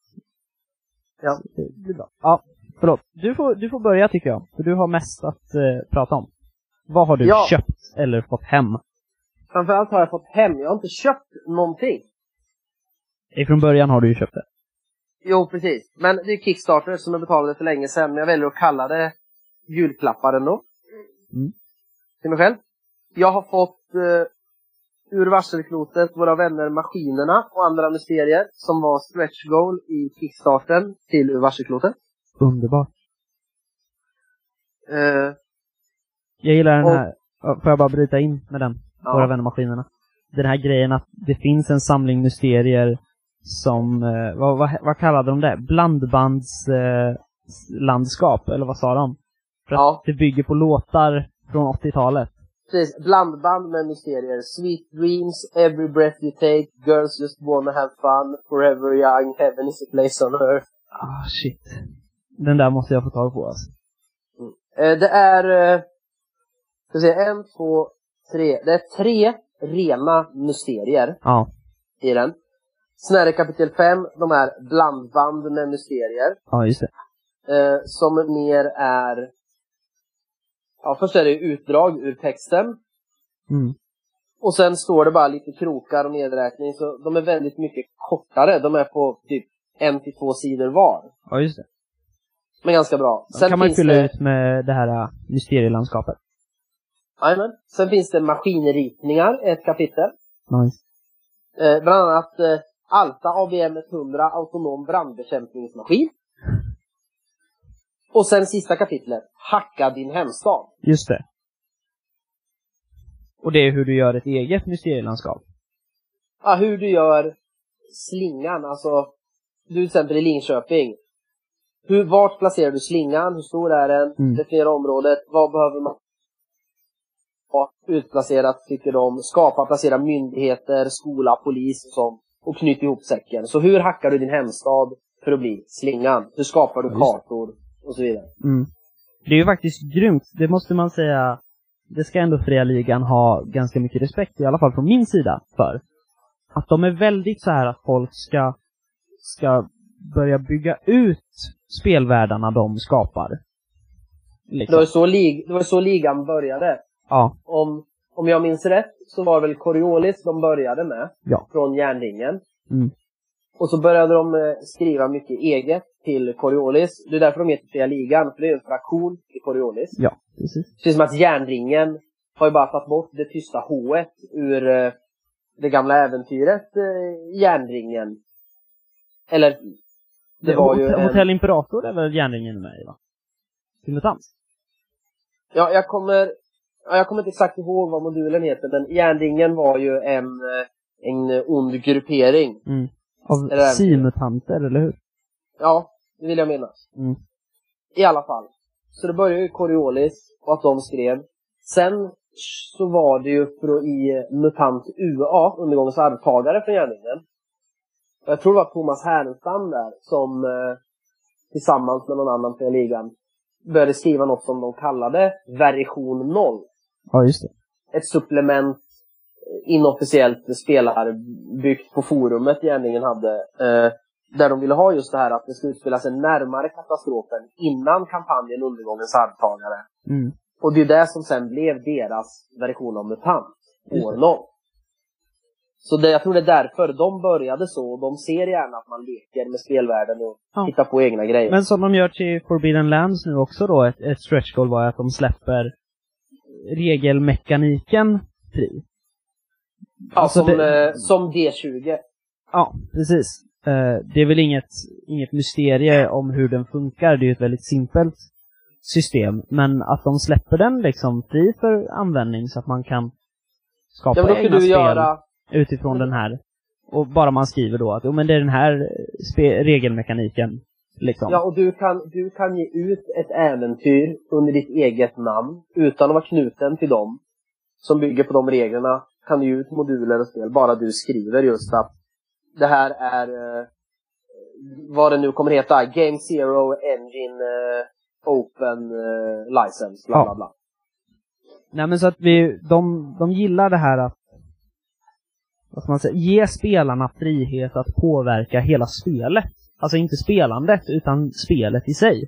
Ja. Det blir bra. Ja, förlåt. Du får, du får börja tycker jag. För du har mest att eh, prata om. Vad har du ja. köpt eller fått hem? Framförallt har jag fått hem. Jag har inte köpt någonting. Från början har du ju köpt det. Jo, precis. Men det är Kickstarter som jag betalade för länge sedan. Men jag väljer att kalla det julklappar ändå. Mm. Till mig själv. Jag har fått... Eh, ur varselklotet, våra vänner Maskinerna och andra mysterier som var stretch goal i Kickstarten till ur varselklotet. Underbart. Uh, jag gillar den och, här, får jag bara bryta in med den, ja. Våra vänner Maskinerna. Den här grejen att det finns en samling mysterier som, eh, vad, vad, vad kallade de det? Blandbandslandskap, eh, eller vad sa de? För ja. att det bygger på låtar från åttiotalet. Precis, blandband med mysterier. Sweet dreams, every breath you take, girls just wanna have fun, forever young, heaven is a place on earth. Ah, shit. Den där måste jag få tag på, alltså. Mm. Eh, det är, eh, ska vi se, en, två, tre. Det är tre rena mysterier. Ja. I den. Sen är det kapitel fem, de är blandband med mysterier. Ja, just det. Eh, som mer är... Ja, först är det utdrag ur texten. Mm. Och sen står det bara lite krokar och nedräkning. Så de är väldigt mycket kortare. De är på typ en till två sidor var. Ja, just det. Men ganska bra. Sen kan man finns fylla det... ut med det här mysterielandskapet. Jajamän. Sen finns det maskinritningar, ett kapitel. Nice. Eh, bland annat eh, Alta A B M hundra autonom brandbekämpningsmaskin. Och sen sista kapitlet, hacka din hemstad. Just det. Och det är hur du gör ett eget mysterielandskap. Ja, hur du gör slingan. Alltså, du till exempel i Linköping. Hur, vart placerar du slingan? Hur stor är den? Mm. Definiera området. Vad behöver man ha utplacerat, tycker de. Skapa, placera myndigheter, skola, polis och sånt. Och knyta ihop säcken. Så hur hackar du din hemstad för att bli slingan? Hur skapar du kartor? och så vidare. Mm. Det är ju faktiskt grymt, det måste man säga. Det ska ändå fria ligan ha ganska mycket respekt, i alla fall från min sida, för att de är väldigt så här att folk ska ska börja bygga ut spelvärldarna de skapar. Liksom. Det var så lig- det var så ligan började. Ja. Om om jag minns rätt så var det väl Coriolis de började med, ja. från Järnringen. Mm. Och så började de skriva mycket eget till Coriolis. Det är därför de heter Fria ligan, för det är en fraktion i Coriolis. Ja, precis. Det är som att Järnringen har ju bara tagit bort det tysta H-et ur uh, det gamla äventyret uh, Järnringen. Eller det, det var hot- ju en... Hotell Imperator är väl Järnringen med i, va? Simultans. Ja, jag kommer ja, jag kommer inte exakt ihåg vad modulen heter, men Järnringen var ju en en ond gruppering. Mm. Av simutanter, eller hur? Ja, det vill jag minnas. Mm. I alla fall. Så det började ju Coriolis och att de skrev. Sen så var det ju för i Mutant U A, undergångens arvtagare från Järnringen. Jag tror det var Thomas Härenstam där som eh, tillsammans med någon annan från ligan började skriva något som de kallade version noll. Ja, just det. Ett supplement inofficiellt spelarbyggt på forumet Järnringen hade. Eh, där de ville ha just det här att det skulle utspela sig närmare katastrofen innan kampanjen Undergångens arvtagare. Mm. Och det är det som sen blev deras version av Mutant. År noll. Så det, jag tror det är därför de började så. De ser gärna att man leker med spelvärlden och ja. hittar på egna grejer. Men som de gör till Forbidden Lands nu också då, ett, ett stretch goal var att de släpper regelmekaniken fri. Ja, alltså som, det, eh, som D tjugo. Ja, precis. Uh, det är väl inget, inget mysterie om hur den funkar. Det är ju ett väldigt simpelt system. Men att de släpper den liksom fri för användning så att man kan skapa ja, egna du spel göra... utifrån mm. den här. Och bara man skriver då att oh, men det är den här spe- regelmekaniken. Liksom. Ja, och du kan, du kan ge ut ett äventyr under ditt eget namn utan att vara knuten till dem som bygger på de reglerna. Kan du ge ut moduler och spel bara du skriver just att det här är eh, vad det nu kommer heta, Game Zero Engine eh, Open eh, License, bla bla bla. Nej, men så att vi, de, de gillar det här att vad ska man säga, ge spelarna frihet att påverka hela spelet. Alltså inte spelandet, utan spelet i sig.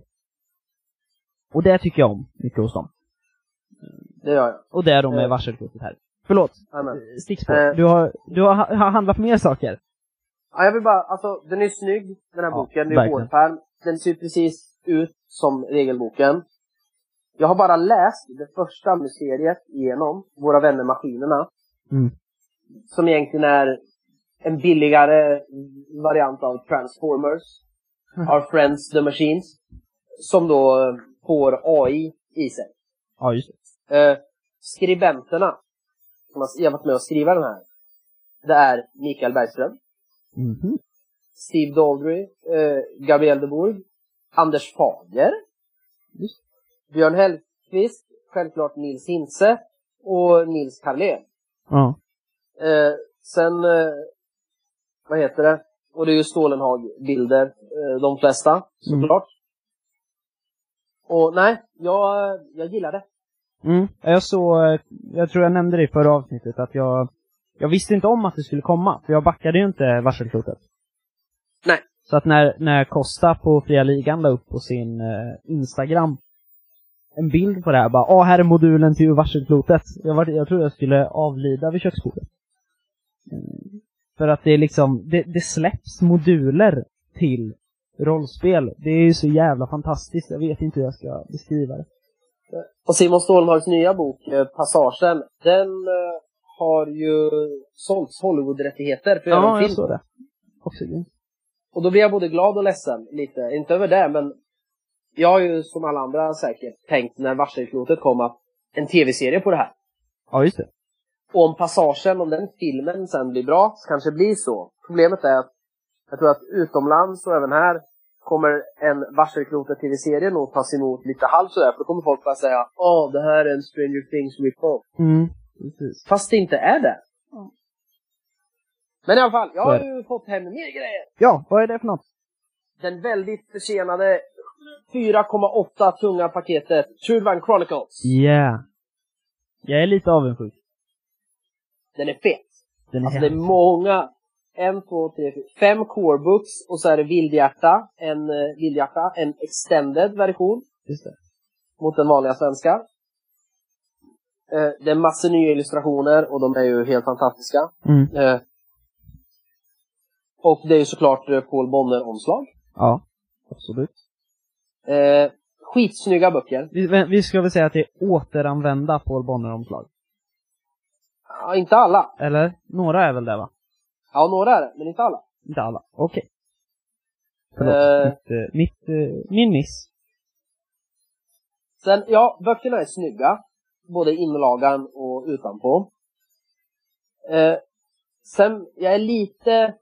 Och det tycker jag om mycket hos dem. Det gör jag. Och det är de med varselkortet här. Förlåt, Amen. stickspår. Eh. Du, har, du har, har handlat mer saker. Ja, jag vill bara, alltså, den är snygg, den här ja, boken. Det är hårdfärg. Den ser precis ut som regelboken. Jag har bara läst det första mysteriet igenom, Våra vänner maskinerna. Mm. Som egentligen är en billigare variant av Transformers. Mm. Our Friends the Machines. Som då får A I i sig. Ja, just det. Eh, skribenterna som har varit med och skriva den här. Det är Mikael Bergström. Mm-hmm. Steve Daldry. Eh, Gabriel de Bourg. Anders Fager. Just. Björn Hellqvist. Självklart Nils Hintze. Och Nils Karlén. Ja. Eh, sen, eh, vad heter det? Och det är ju Stålenhag-bilder, eh, de flesta, såklart. Mm. Och nej, jag, jag gillar det. Mm. Jag så, jag tror jag nämnde det i förra avsnittet, att jag, jag visste inte om att det skulle komma, för jag backade ju inte varselklotet. Nej. Så att när, när Costa på Fria Ligan la upp på sin eh, Instagram en bild på det här, bara, åh, här är modulen till varselklotet. Jag, var, jag tror jag skulle avlida vid köksbordet. Mm. För att det är liksom, det, det släpps moduler till rollspel. Det är ju så jävla fantastiskt. Jag vet inte hur jag ska beskriva det. Och Simon Stålenhags nya bok, eh, Passagen, den eh, har ju sålts Hollywood-rättigheter för att göra en film. Ja, jag såg det. Också det. Och då blir jag både glad och ledsen lite. Inte över det, men jag har ju som alla andra säkert tänkt när varselklotet kom att en tv-serie på det här. Ja, just det. Och om Passagen, om den filmen sen blir bra, så kanske det blir så. Problemet är att jag tror att utomlands och även här kommer en varselklotet tv-serie nog tas emot lite halvt sådär. För då kommer folk bara säga, åh, det här är en Stranger Things rip-off. Mm, precis. Fast det inte är det. Mm. Men i alla fall, jag har ju fått hem mer grejer. Ja, vad är det för något? den väldigt försenade fyra komma åtta tunga paketet Trudvang Chronicles. Yeah. Jag är lite avundsjuk. Den är fet. Den är alltså det är många, en, två, tre, fyra, fem core books och så är det Vildhjärta, en uh, Vildhjärta, en extended version. Just det. Mot den vanliga svenska. Uh, det är massor nya illustrationer och de är ju helt fantastiska. Mm. Uh, och det är ju såklart uh, Paul Bonner-omslag. Ja, absolut. Uh, skitsnygga böcker. Vi, vi ska väl säga att det är återanvända Paul Bonner-omslag. Ja, inte alla. Eller? Några är väl det, va? Ja, några är det, men inte alla. Inte alla, okej. Okay. Förlåt, Uh, mitt, uh, mitt, uh, min miss. Sen, ja, böckerna är snygga. Både inlagan och utanpå. Uh, sen, jag är lite...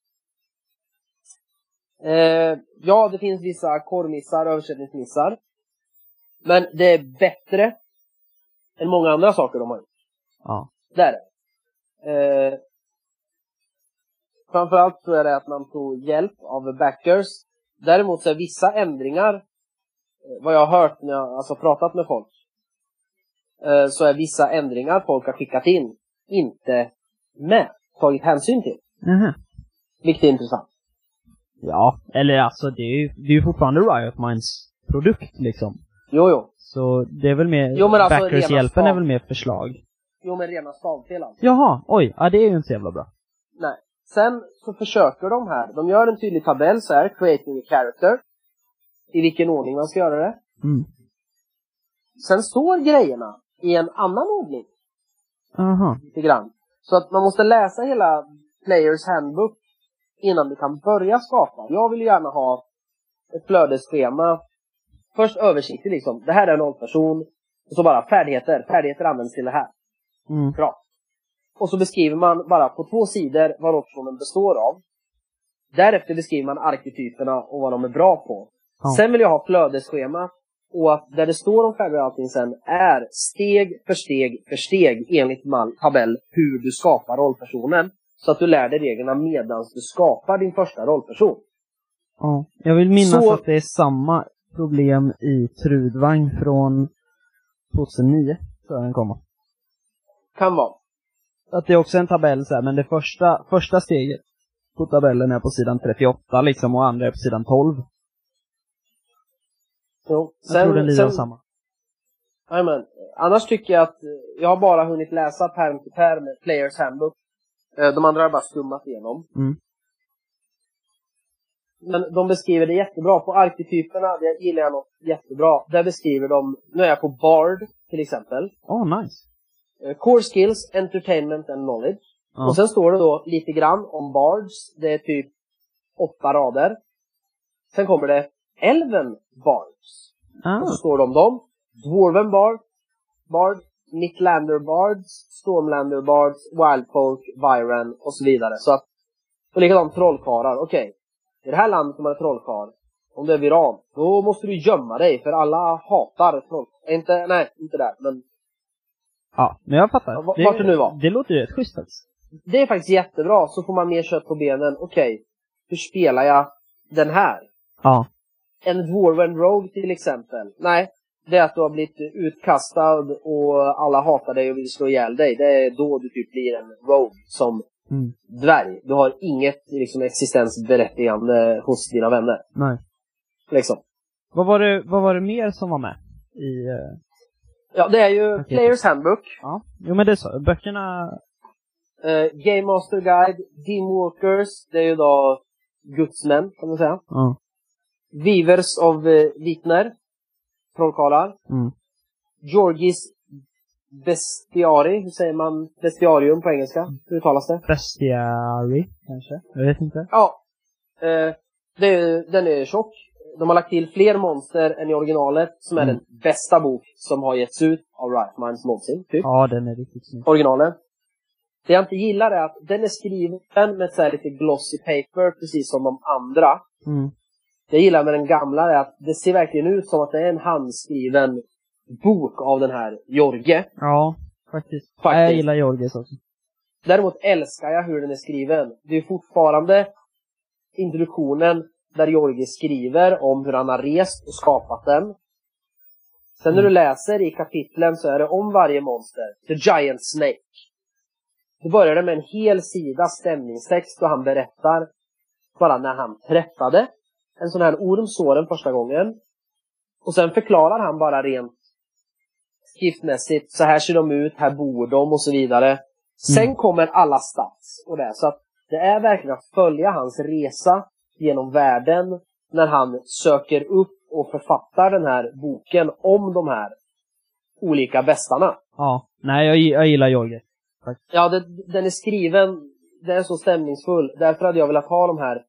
Uh, ja, det finns vissa korrmissar, översättningsmissar. Men det är bättre än många andra saker de har gjort. Ja. Det är det. Uh, Framförallt tror jag det att man tog hjälp av backers. Däremot så är vissa ändringar, vad jag har hört när jag alltså pratat med folk, så är vissa ändringar folk har skickat in inte med, tagit hänsyn till. Mm-hmm. Vilket är intressant. Ja, eller alltså det är ju, det är ju fortfarande Riot Minds produkt liksom. Jo, jo. Så det är väl mer, jo, men alltså, backers-hjälpen är väl mer förslag. Jo, men rena stavfel alltså. Jaha, oj, ja det är ju inte så jävla bra. Nej. Sen så försöker de här, de gör en tydlig tabell så här, creating a character. I vilken ordning man ska göra det. Mm. Sen står grejerna i en annan ordning. Aha. Lite grann. Så att man måste läsa hela Players Handbook innan du kan börja skapa. Jag vill gärna ha ett flödesschema. Först översikt liksom. Det här är en nollperson. Och så bara färdigheter. Färdigheter används till det här. Mm. Bra. Och så beskriver man bara på två sidor vad rollpersonen består av. Därefter beskriver man arketyperna och vad de är bra på. Ja. Sen vill jag ha flödesschema. Och att där det står om färdig och allting sen är steg för steg för steg enligt mall, tabell hur du skapar rollpersonen. Så att du lär dig reglerna medan du skapar din första rollperson. Ja, jag vill minnas så... att det är samma problem i Trudvang från tjugohundranio. Tror jag den kommer. Kan vara. Att det är också en tabell så här, men det första, första steget på tabellen är på sidan trettioåtta liksom och andra är på sidan tolv. Jo, sen, jag tror den lider av samma. Amen. Annars tycker jag att jag har bara hunnit läsa pärm till pärm med Players Handbook. De andra har bara skummat igenom. Mm. Men de beskriver det jättebra. På arketyperna, det gillar jag något jättebra. Där beskriver de, nu är jag på Bard till exempel. Oh, nice. Core skills, entertainment and knowledge. Ja. Och sen står det då lite grann om bards. Det är typ åtta rader. Sen kommer det elven bards. Ah. Och så står det om dem. Dwarven bard, bard, Midlander bards, Stormlander bards, Wildfolk, Viren och så vidare. Så att, och likadant trollkarlar. Okej, okay. I det här landet som är trollkarl, om det är viran, då måste du gömma dig. För alla hatar troll. Inte, nej, inte där, men... Ja, men jag fattar. Vart det, det nu var. Det låter ju rätt schysst faktiskt. Det är faktiskt jättebra. Så får man mer kött på benen. Okej, okay, hur spelar jag den här? Ja. En Dwarven Rogue till exempel. Nej, det är att du har blivit utkastad och alla hatar dig och vill slå ihjäl dig. Det är då du typ blir en Rogue som mm. dvärg. Du har inget liksom, existensberättigande hos dina vänner. Nej. Liksom. Vad var det, vad var det mer som var med i... Uh... Ja, det är ju okay. Players Handbook. Ja, jo men det är så. Böckerna... Uh, Game Master Guide, Dreamwalkers, det är ju då gudsmän, kan man säga. Ja. Weavers of uh, Vitner, trollkarlar. Mm. Georgis Bestiari, hur säger man bestiarium på engelska? Hur uttalas det? Bestiari, kanske? Jag vet inte. Ja, uh, det är, den är tjock. De har lagt till fler monster än i originalet, som är mm. den bästa bok som har getts ut av Riot Minds någonsin, typ. Ja, den är riktigt snygg. Originalen. Det jag inte gillar är att den är skriven med så här lite glossy paper, precis som de andra. Mm. Det jag gillar med den gamla är att det ser verkligen ut som att det är en handskriven bok av den här Jorge. Ja, faktiskt. faktiskt. Jag gillar Jorges också. Däremot älskar jag hur den är skriven. Det är fortfarande introduktionen där Jorge skriver om hur han har rest och skapat den. Sen när du läser i kapitlen så är det om varje monster. The Giant Snake. Då börjar det med en hel sida stämningstext och han berättar bara när han träffade en sån här ormsåren första gången. Och sen förklarar han bara rent skriftmässigt. Så här ser de ut, här bor de och så vidare. Sen mm. kommer alla stats och det. Så att det är verkligen att följa hans resa genom världen när han söker upp och författar den här boken om de här olika västarna. Ja, nej jag, jag gillar Jorge. Tack. Ja, det, den är skriven, den är så stämningsfull. Därför hade jag velat ha de här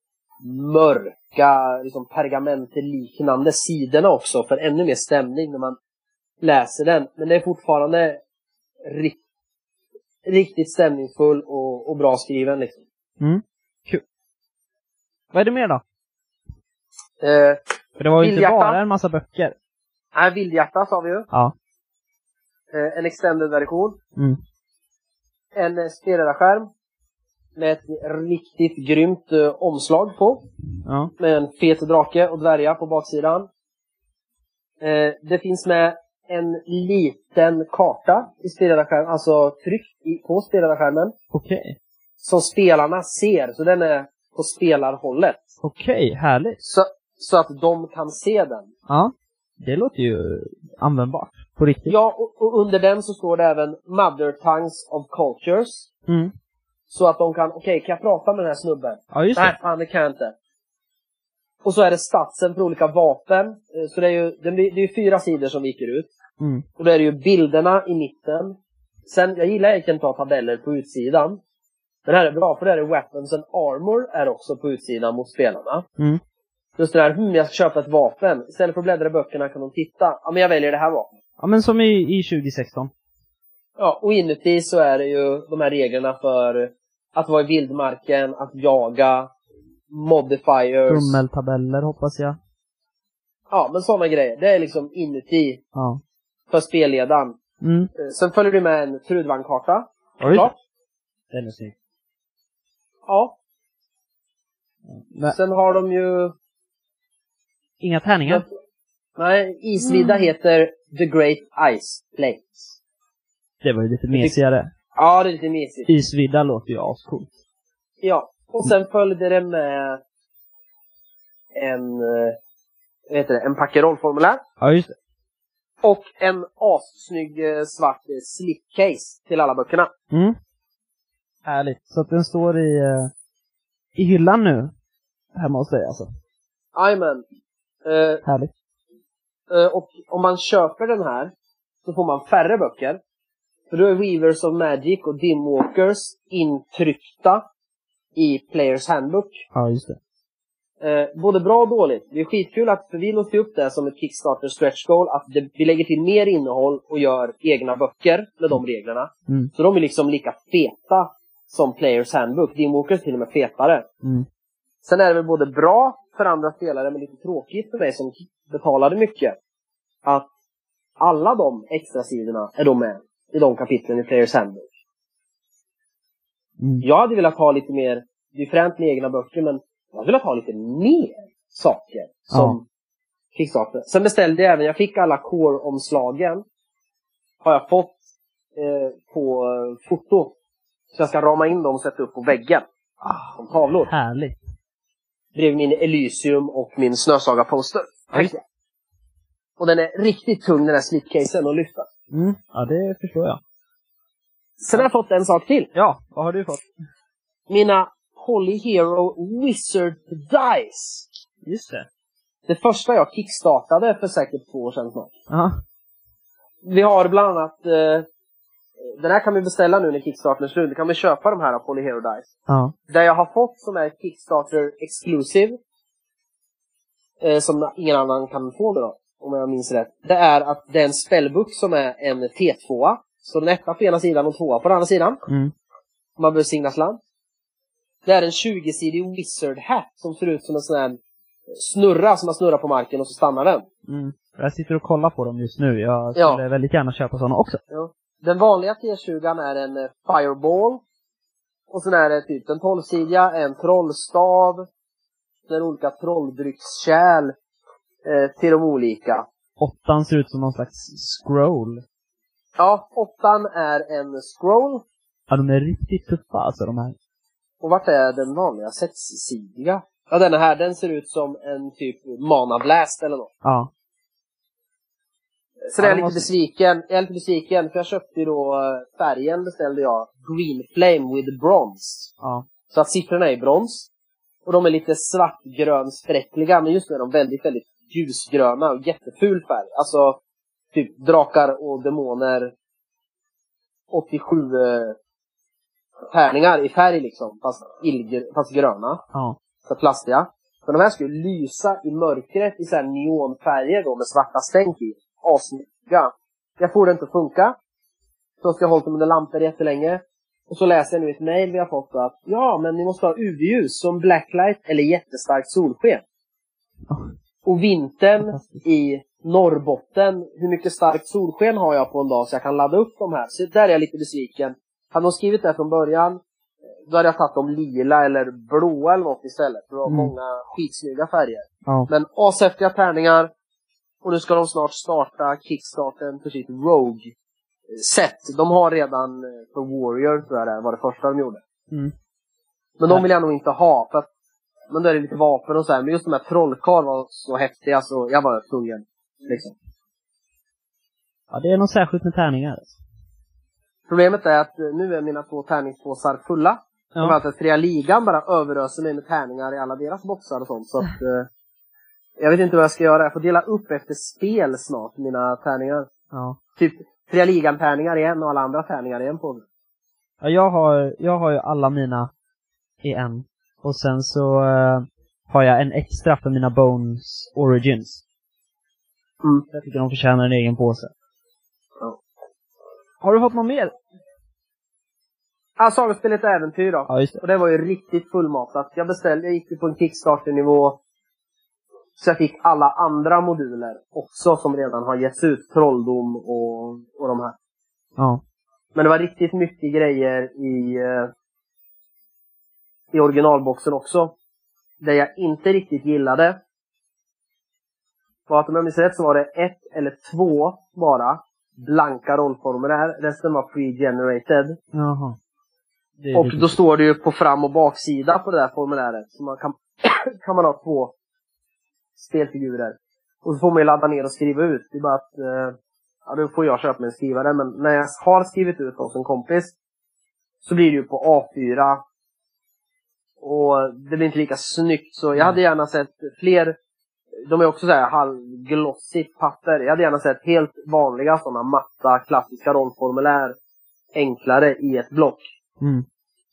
mörka, liksom pergamenteliknande sidorna också. För ännu mer stämning när man läser den. Men det är fortfarande rikt, riktigt stämningsfull och, och bra skriven liksom. Mm, kul. Vad är det mer då? Eh, För det var ju inte bara en massa böcker. Nej, Vildhjärta sa vi ju. Ja. Eh, en extended version. Mm. En eh, spelledarskärm. Med ett riktigt grymt eh, omslag på. Ja. Med en fet drake och dvärga på baksidan. Eh, det finns med en liten karta i spelledarskärmen. Alltså tryckt i, på spelledarskärmen. Okej. Okay. Som spelarna ser. Så den är på spelarhållet. Okej, okay, härligt. Så, så att de kan se den. Ja, det låter ju användbart. På riktigt. Ja, och, och under den så står det även Mother Tongues of Cultures. Mm. Så att de kan, okej, okay, kan jag prata med den här snubben? Ja, just det. Nej, fan, det kan jag inte. Och så är det statsen för olika vapen. Så det är ju det är, det är fyra sidor som viker ut. Mm. Och då är det ju bilderna i mitten. Sen, jag gillar egentligen att ta tabeller på utsidan. Men här är bra, för det är Weapons and Armor är också på utsidan mot spelarna. Mm. Just det där, hmm, jag ska köpa ett vapen. Istället för att bläddra i böckerna kan de titta. Ja, men jag väljer det här vapnet. Ja, men som i, i tjugo sexton. Ja, och inuti så är det ju de här reglerna för att vara i vildmarken, att jaga, modifiers. Tummeltabeller hoppas jag. Ja, men sådana grejer. Det är liksom inuti ja. för spelledaren. Mm. Sen följer du med en Trudvang-karta. Oj. Klart. Den är snygg. Ja. Men... Sen har de ju... Inga tärningar? Nej, isvidda mm. heter The Great Ice Plates. Det var ju lite mesigare. Ja, det är lite mesigt. Isvidda låter ju ascoolt. Ja, och sen följde det med en, vad heter det, en packerollformulär. Ja, just det. Och en assnygg svart slipcase till alla böckerna. Mm. Härligt. Så att den står i, uh, i hyllan nu. Hemma hos dig alltså. Jajamän. Uh, Härligt. Uh, och om man köper den här så får man färre böcker. För då är Weavers of Magic och Dimwalkers intryckta i Players Handbook. Ja, just det. Eh, både bra och dåligt. Det är skitkul att, för vi låste upp det som ett Kickstarter stretch goal, att det, vi lägger till mer innehåll och gör egna böcker med de reglerna. Mm. Så de är liksom lika feta som Players Handbook. Dimwalkers till och med fetare. Mm. Sen är det väl både bra för andra spelare men lite tråkigt för mig som betalade mycket. Att alla de extra sidorna är de med i de kapitlen i Players Handbook. Mm. Jag hade velat ha lite mer different med egna böcker, men jag hade velat ha lite mer saker som ja. Kickstarter. Sen beställde jag även, jag fick alla core-omslagen har jag fått eh, på foto. Så jag ska rama in dem och sätta upp på väggen. Ah, som tavlor. Härligt. Bredvid min Elysium och min Snösaga-poster. Ja. Och den är riktigt tung, den här slipcasen, att lyfta. Mm. Ja, det förstår jag. Sen har jag fått en sak till. Ja, vad har du fått? Mina Polyhero Wizard Dice. Just det. Det första jag kickstartade för säkert två år sedan snart. Aha. Vi har bland annat eh, den här kan vi beställa nu när Kickstarter är slut. Du kan vi köpa de här Polyhero Dice. Ja. Det jag har fått som är Kickstarter Exclusive, eh, som ingen annan kan få då, om jag minns rätt. Det är att det är en spellbook som är en T två. Så den etta på ena sidan och tvåa på den andra sidan. Mm. Man behöver signasland. Det är en tjugo-sidig Wizard Hat som ser ut som en sån här snurra som man snurrar på marken och så stannar den. Mm. Jag sitter och kollar på dem just nu. Jag skulle ja. väldigt gärna köpa sådana också. Ja. Den vanliga T tjugo är en Fireball. Och sen är det typ en tolvsidiga, en trollstav, botter, olika trolldryckskärl eh, till de olika. Åttan ser ut som någon slags scroll. Ja, åttan är en scroll. Ja, de är riktigt tuffa alltså, de här. Och vart är den vanliga sexsidiga? Ja, den här, den ser ut som en typ mana blast eller något. Ja. Så ja, jag är lite måste... besviken. Jag är lite besviken för jag köpte ju då färgen, beställde jag Green Flame with Bronze. Ja. Så att siffrorna är i brons. Och de är lite svartgrön spräckliga, men just nu är de väldigt, väldigt ljusgröna och jätteful färg. Alltså, typ drakar och demoner. åttiosju eh, tärningar i färg liksom, fast, ilgr- fast gröna. Ja. Så plastiga. Men de här skulle lysa i mörkret i så här neonfärger då med svarta stänk i. Asnygga. Jag får det inte att funka. Så ska jag hålla dem under lampor jättelänge. Och så läser jag nu ett mail vi har fått att ja, men ni måste ha U V-ljus som blacklight eller jättestarkt solsken. Oh. Och vintern i Norrbotten, hur mycket starkt solsken har jag på en dag så jag kan ladda upp de här. Så där är jag lite besviken. Hade de skrivit det från början, då hade jag tagit dem lila eller blåa eller något istället. För det var mm. många skitsnygga färger. Oh. Men ashäftiga tärningar. Och nu ska de snart starta kickstarten för sitt Rogue-set. De har redan för Warrior, tror jag det var det första de gjorde. Mm. Men de vill jag nog inte ha. För att, men då är det lite vapen och så här. Men just de här trollkarl var så häftiga så jag var tvungen. Liksom. Ja, det är något särskilt med tärningar. Alltså. Problemet är att nu är mina två tärningspåsar fulla. Ja. De har att fria ligan bara överöser mig med tärningar i alla deras boxar och sånt. Så att, eh, jag vet inte vad jag ska göra. Jag får dela upp efter spel snart, mina tärningar. Ja. Typ fria ligan-tärningar igen och alla andra tärningar igen på mig. Ja, jag har, jag har ju alla mina i en. Och sen så eh, har jag en extra för mina Bones Origins. Mm. Jag tycker de förtjänar en egen påse. Ja. Har du fått något mer? Ja, sagospelet Äventyr då. Ja, just det. Och det var ju riktigt fullmatat. Jag beställde, jag gick ju på en Kickstarter-nivå. Så jag fick alla andra moduler också som redan har getts ut. Trolldom och, och de här. Ja. Men det var riktigt mycket grejer i, eh, i originalboxen också. Det jag inte riktigt gillade var att om jag minns rätt så var det ett eller två bara blanka rollformulär. Resten var pre-generated. Jaha. Och då står det ju på fram- och baksida på det där formuläret. Så man kan, kan man ha två spelfigurer. Och så får man ju ladda ner och skriva ut. Det är bara att eh, ja, då får jag köpa mig en skrivare. Men när jag har skrivit ut hos en kompis så blir det ju på A fyra. Och det blir inte lika snyggt. Så jag hade gärna sett fler. De är också så här halvglossigt papper. Jag hade gärna sett helt vanliga sådana matta klassiska rollformulär. Enklare i ett block. Mm.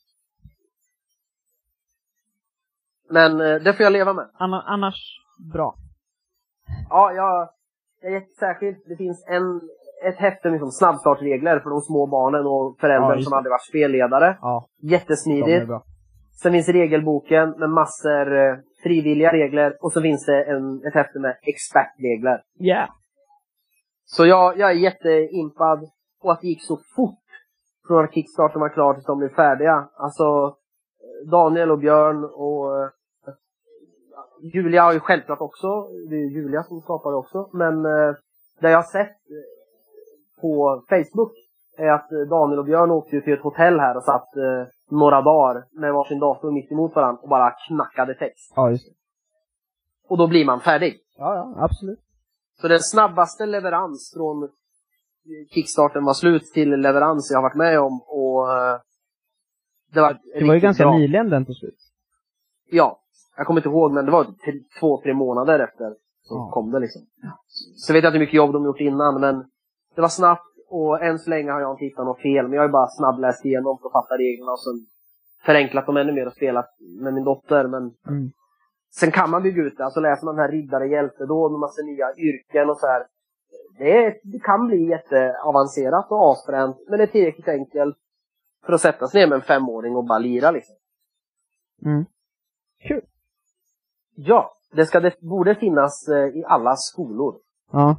Men eh, det får jag leva med. Anna, annars bra. Ja, jag, jag är särskilt. Det finns en, ett häfte med liksom snabbstartregler för de små barnen och föräldrar ja, som aldrig varit spelledare. Ja. Jättesmidigt. Sen finns regelboken med massor eh, frivilliga regler. Och så finns det en, ett häfte med expertregler. Ja. Yeah. Så jag, jag är jätteimpad. Och att det gick så fort från att Kickstarten var klar tills de blev färdiga. Alltså Daniel och Björn och uh, Julia har ju självklart också. Det är Julia som skapar det också. Men uh, det jag har sett på Facebook är att Daniel och Björn åkte till ett hotell här och satt uh, några dagar med varsin dator mitt emot varandra och bara knackade text. Ja, just det. Och då blir man färdig. Ja, ja, absolut. Så den snabbaste leverans från Kickstarten var slut till leverans jag har varit med om och uh, det var, det var ju ganska bra. Nyligen den på slut. Ja, jag kommer inte ihåg men det var t- två, tre månader efter så ja. kom det liksom. Så vet jag inte hur mycket jobb de gjort innan men det var snabbt och än så länge har jag inte hittat något fel men jag har ju bara snabbläst igenom för att fatta reglerna och sen förenklat dem ännu mer och spelat med min dotter men mm. sen kan man bygga ut det, alltså läser man den här riddare hjälte då med massa nya yrken och så här. Det, är, det kan bli jätteavancerat och asfränt men det är tillräckligt enkelt för att sätta sig ner med en femåring och bara lira liksom. Mm. Kul. Ja, det, ska, det borde finnas eh, i alla skolor. Ja.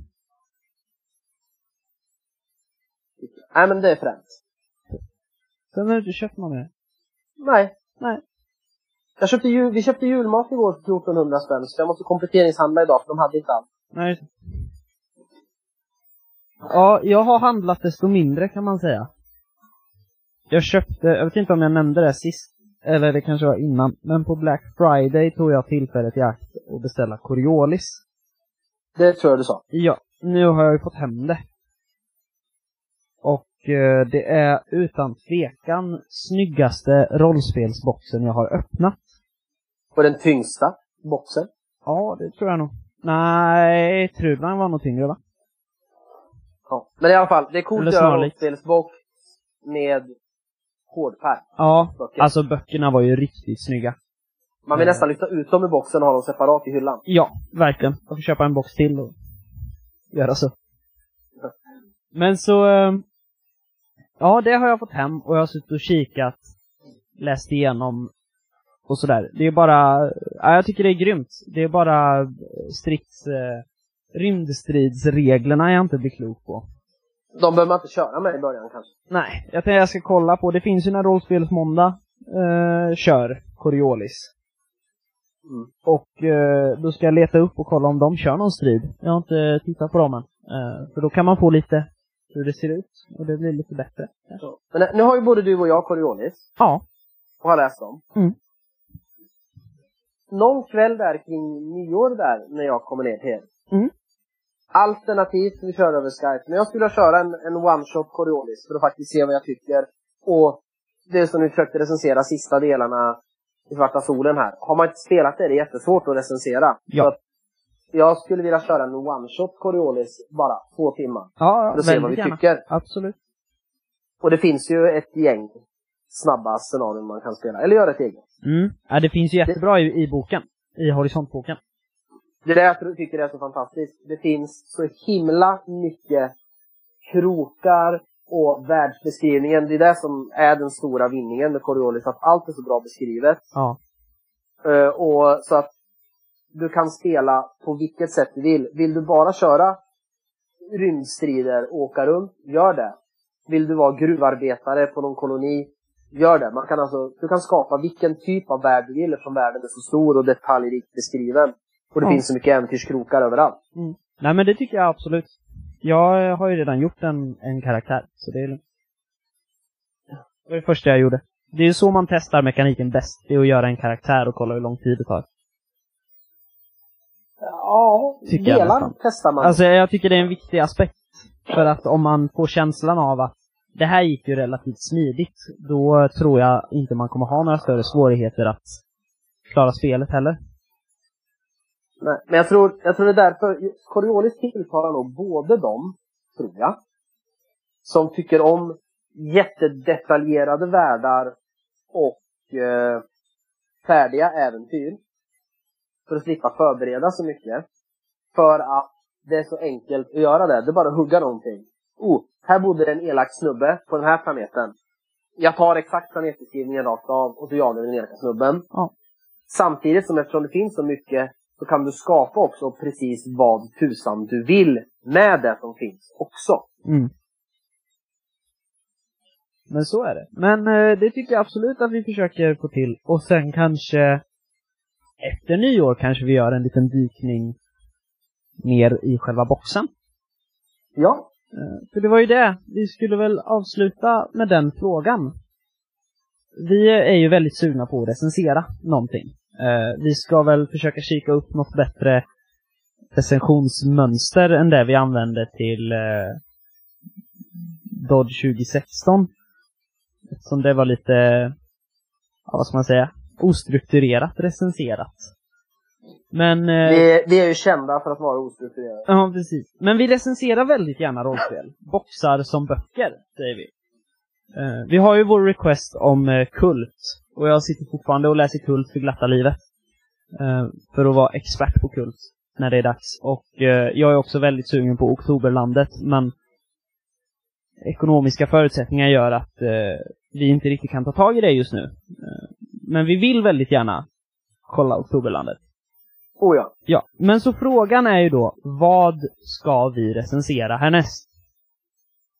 Nej men det är fränt. Sen har du inte köpt någon mer? Nej. Nej. Jag köpte jul, vi köpte julmat igår för fjortonhundra spänn, så jag måste kompletteringshandla idag för de hade inte allt. Nej. Ja, jag har handlat desto mindre kan man säga. Jag köpte, jag vet inte om jag nämnde det sist, eller det kanske var innan, men på Black Friday tog jag tillfället i akt och beställa Coriolis. Det tror jag du sa. Ja, nu har jag ju fått hem det. Och eh, det är utan tvekan snyggaste rollspelsboxen jag har öppnat. Och den tyngsta boxen? Ja, det tror jag nog. Nej, Trudvagn var nog tyngre, va? Ja, men i alla fall, det är coolt att göra rollspelsbox med hårdfärg. Ja, böcker. Alltså böckerna var ju riktigt snygga. Man vill mm. nästan lyfta ut dem i boxen och ha dem separat i hyllan. Ja, verkligen. Jag får köpa en box till och göra så. Men så... Ja, det har jag fått hem och jag har suttit och kikat, läst igenom och sådär. Det är bara... Ja, jag tycker det är grymt. Det är bara strikt... Eh, rymdstridsreglerna jag inte blir klok på. De behöver man inte köra med i början kanske. Nej, jag tänkte jag ska kolla på. Det finns ju när rollspelsmåndag eh, kör Coriolis. Mm. Och eh, då ska jag leta upp och kolla om de kör någon strid. Jag har inte tittat på dem än. Eh, för då kan man få lite hur det ser ut. Och det blir lite bättre. Ja. Men nu har ju både du och jag Coriolis. Ja. Och har läst dem. Mm. Någon kväll där kring nyår där när jag kommer ner till er. Mm. Alternativt vi kör över Skype. Men jag skulle köra en, en one-shot Coriolis för att faktiskt se vad jag tycker. Och det som vi försökte recensera sista delarna i Svarta solen här. Har man inte spelat det, det är jättesvårt att recensera. Ja. Så att jag skulle vilja köra en one-shot Coriolis bara två timmar. Ja, för att se vad vi gärna. tycker. Absolut. Och det finns ju ett gäng snabba scenarion man kan spela. Eller göra ett eget. Mm. Ja, det finns ju jättebra det... i, i boken. I Horisontboken. Det är det jag tycker är så fantastiskt. Det finns så himla mycket krokar och världsbeskrivningen. Det är det som är den stora vinningen med Coriolis. Att allt är så bra beskrivet. Ja. Uh, och så att du kan spela på vilket sätt du vill. Vill du bara köra rymdstrider och åka runt, gör det. Vill du vara gruvarbetare på någon koloni, gör det. Man kan alltså, du kan skapa vilken typ av värld du vill eftersom världen är så stor och detaljrikt beskriven. Och det ja. finns så mycket äventyrskrokar överallt. Mm. Nej men det tycker jag absolut. Jag har ju redan gjort en, en karaktär. Så det är lugnt. Det var det första jag gjorde. Det är ju så man testar mekaniken bäst. Det är att göra en karaktär och kolla hur lång tid det tar. Ja, tycker delar testar man. Alltså jag tycker det är en viktig aspekt. För att om man får känslan av att det här gick ju relativt smidigt, då tror jag inte man kommer ha några större svårigheter att klara spelet heller. Nej, men jag tror, jag tror det är därför Coriolis tilltalar nog både dem, tror jag, som tycker om jättedetaljerade världar och eh, färdiga äventyr för att slippa förbereda så mycket. För att det är så enkelt att göra det. Det är bara att hugga någonting. Oh, här bodde en elak snubbe på den här planeten. Jag tar exakt planetbeskrivningen rakt av och så jagar den elaka snubben. Ja. Samtidigt som eftersom det finns så mycket så kan du skapa också precis vad tusan du vill med det som finns också. Mm. Men så är det. Men eh, det tycker jag absolut att vi försöker få till. Och sen kanske efter nyår kanske vi gör en liten dykning ner i själva boxen. Ja. Eh, för det var ju det. Vi skulle väl avsluta med den frågan. Vi är ju väldigt sugna på att recensera någonting. Eh, vi ska väl försöka kika upp något bättre recensionsmönster än det vi använde till eh, Dodge tjugo sexton. Eftersom det var lite, ja, vad ska man säga, ostrukturerat recenserat. Men eh, vi, vi är ju kända för att vara ostrukturerade. Ja, precis. Men vi recenserar väldigt gärna rollspel. Boxar som böcker, säger vi. Uh, vi har ju vår request om uh, Kult. Och jag sitter fortfarande och läser Kult för glatta livet. Uh, för att vara expert på Kult när det är dags. Och uh, jag är också väldigt sugen på Oktoberlandet. Men ekonomiska förutsättningar gör att uh, vi inte riktigt kan ta tag i det just nu. Uh, men vi vill väldigt gärna kolla Oktoberlandet. Oh ja. Ja, men så frågan är ju då, vad ska vi recensera härnäst?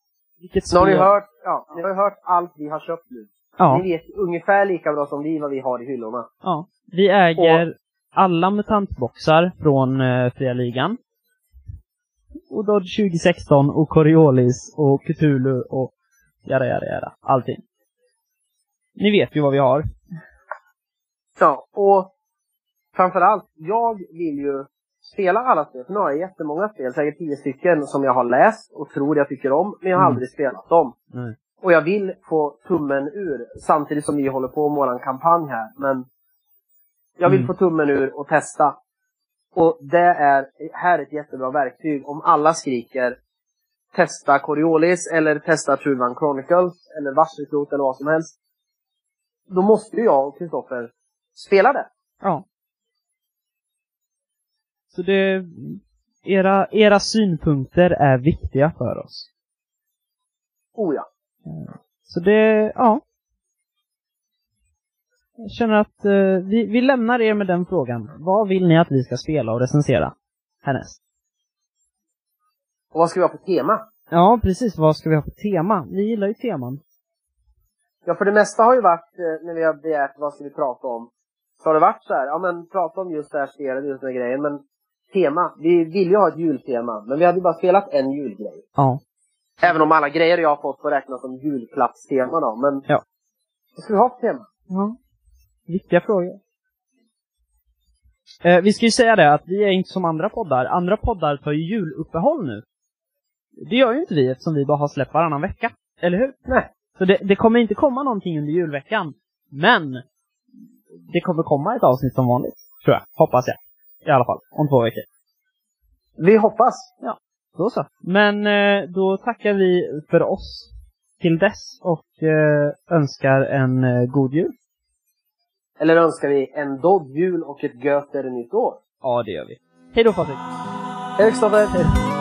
Vilket Nu har ni spel- hört, ja, ni har ju hört allt vi har köpt nu. Ja, Ni vet ungefär lika bra som vi vad vi har i hyllorna. ja. Vi äger alla mutantboxar från eh, Fria Ligan. Och Dodge tjugo sexton och Coriolis och Cthulhu och jada jada jada. Allting. Ni vet ju vad vi har. Ja, och framförallt, jag vill ju spela alla spel. För nu har jag jättemånga spel, säkert tio stycken som jag har läst och tror jag tycker om. Men jag har Mm. aldrig spelat dem. Nej. Och jag vill få tummen ur, samtidigt som vi håller på med våran kampanj här. Men jag vill Mm. få tummen ur och testa. Och det är här ett jättebra verktyg. Om alla skriker testa Coriolis eller testa Truvan Chronicles eller Varselklot eller vad som helst. Då måste ju jag och Kristoffer spela det. Ja. Så det... Era, era synpunkter är viktiga för oss. Oh ja. Så det... Ja. Jag känner att eh, vi, vi lämnar er med den frågan. Vad vill ni att vi ska spela och recensera härnäst? Och vad ska vi ha för tema? Ja, precis. Vad ska vi ha för tema? Vi gillar ju teman. Ja, för det mesta har ju varit, eh, när vi har begärt vad ska vi prata om. Så har det varit så här, ja men prata om just det här spelet, just den här grejen. Men tema, vi vill ju ha ett jultema. Men vi hade ju bara spelat en julgrej. Ja. Även om alla grejer jag har fått får räknas som julklappstema då. Men Ja. vad ska vi ha för tema? Ja. Viktiga frågor. Eh, vi ska ju säga det att vi är inte som andra poddar. Andra poddar tar ju juluppehåll nu. Det gör ju inte vi eftersom vi bara har släppt varannan vecka. Eller hur? Nej. Så det, det kommer inte komma någonting under julveckan. Men det kommer komma ett avsnitt som vanligt. Tror jag. Hoppas jag. I alla fall. Om två veckor. Vi hoppas. Ja. Då så. Men eh, då tackar vi för oss till dess. Och eh, önskar en eh, god jul. Eller önskar vi en dodd jul och ett göter nytt år? Ja, det gör vi. Hej då, Patrik. Hej Kristoffer.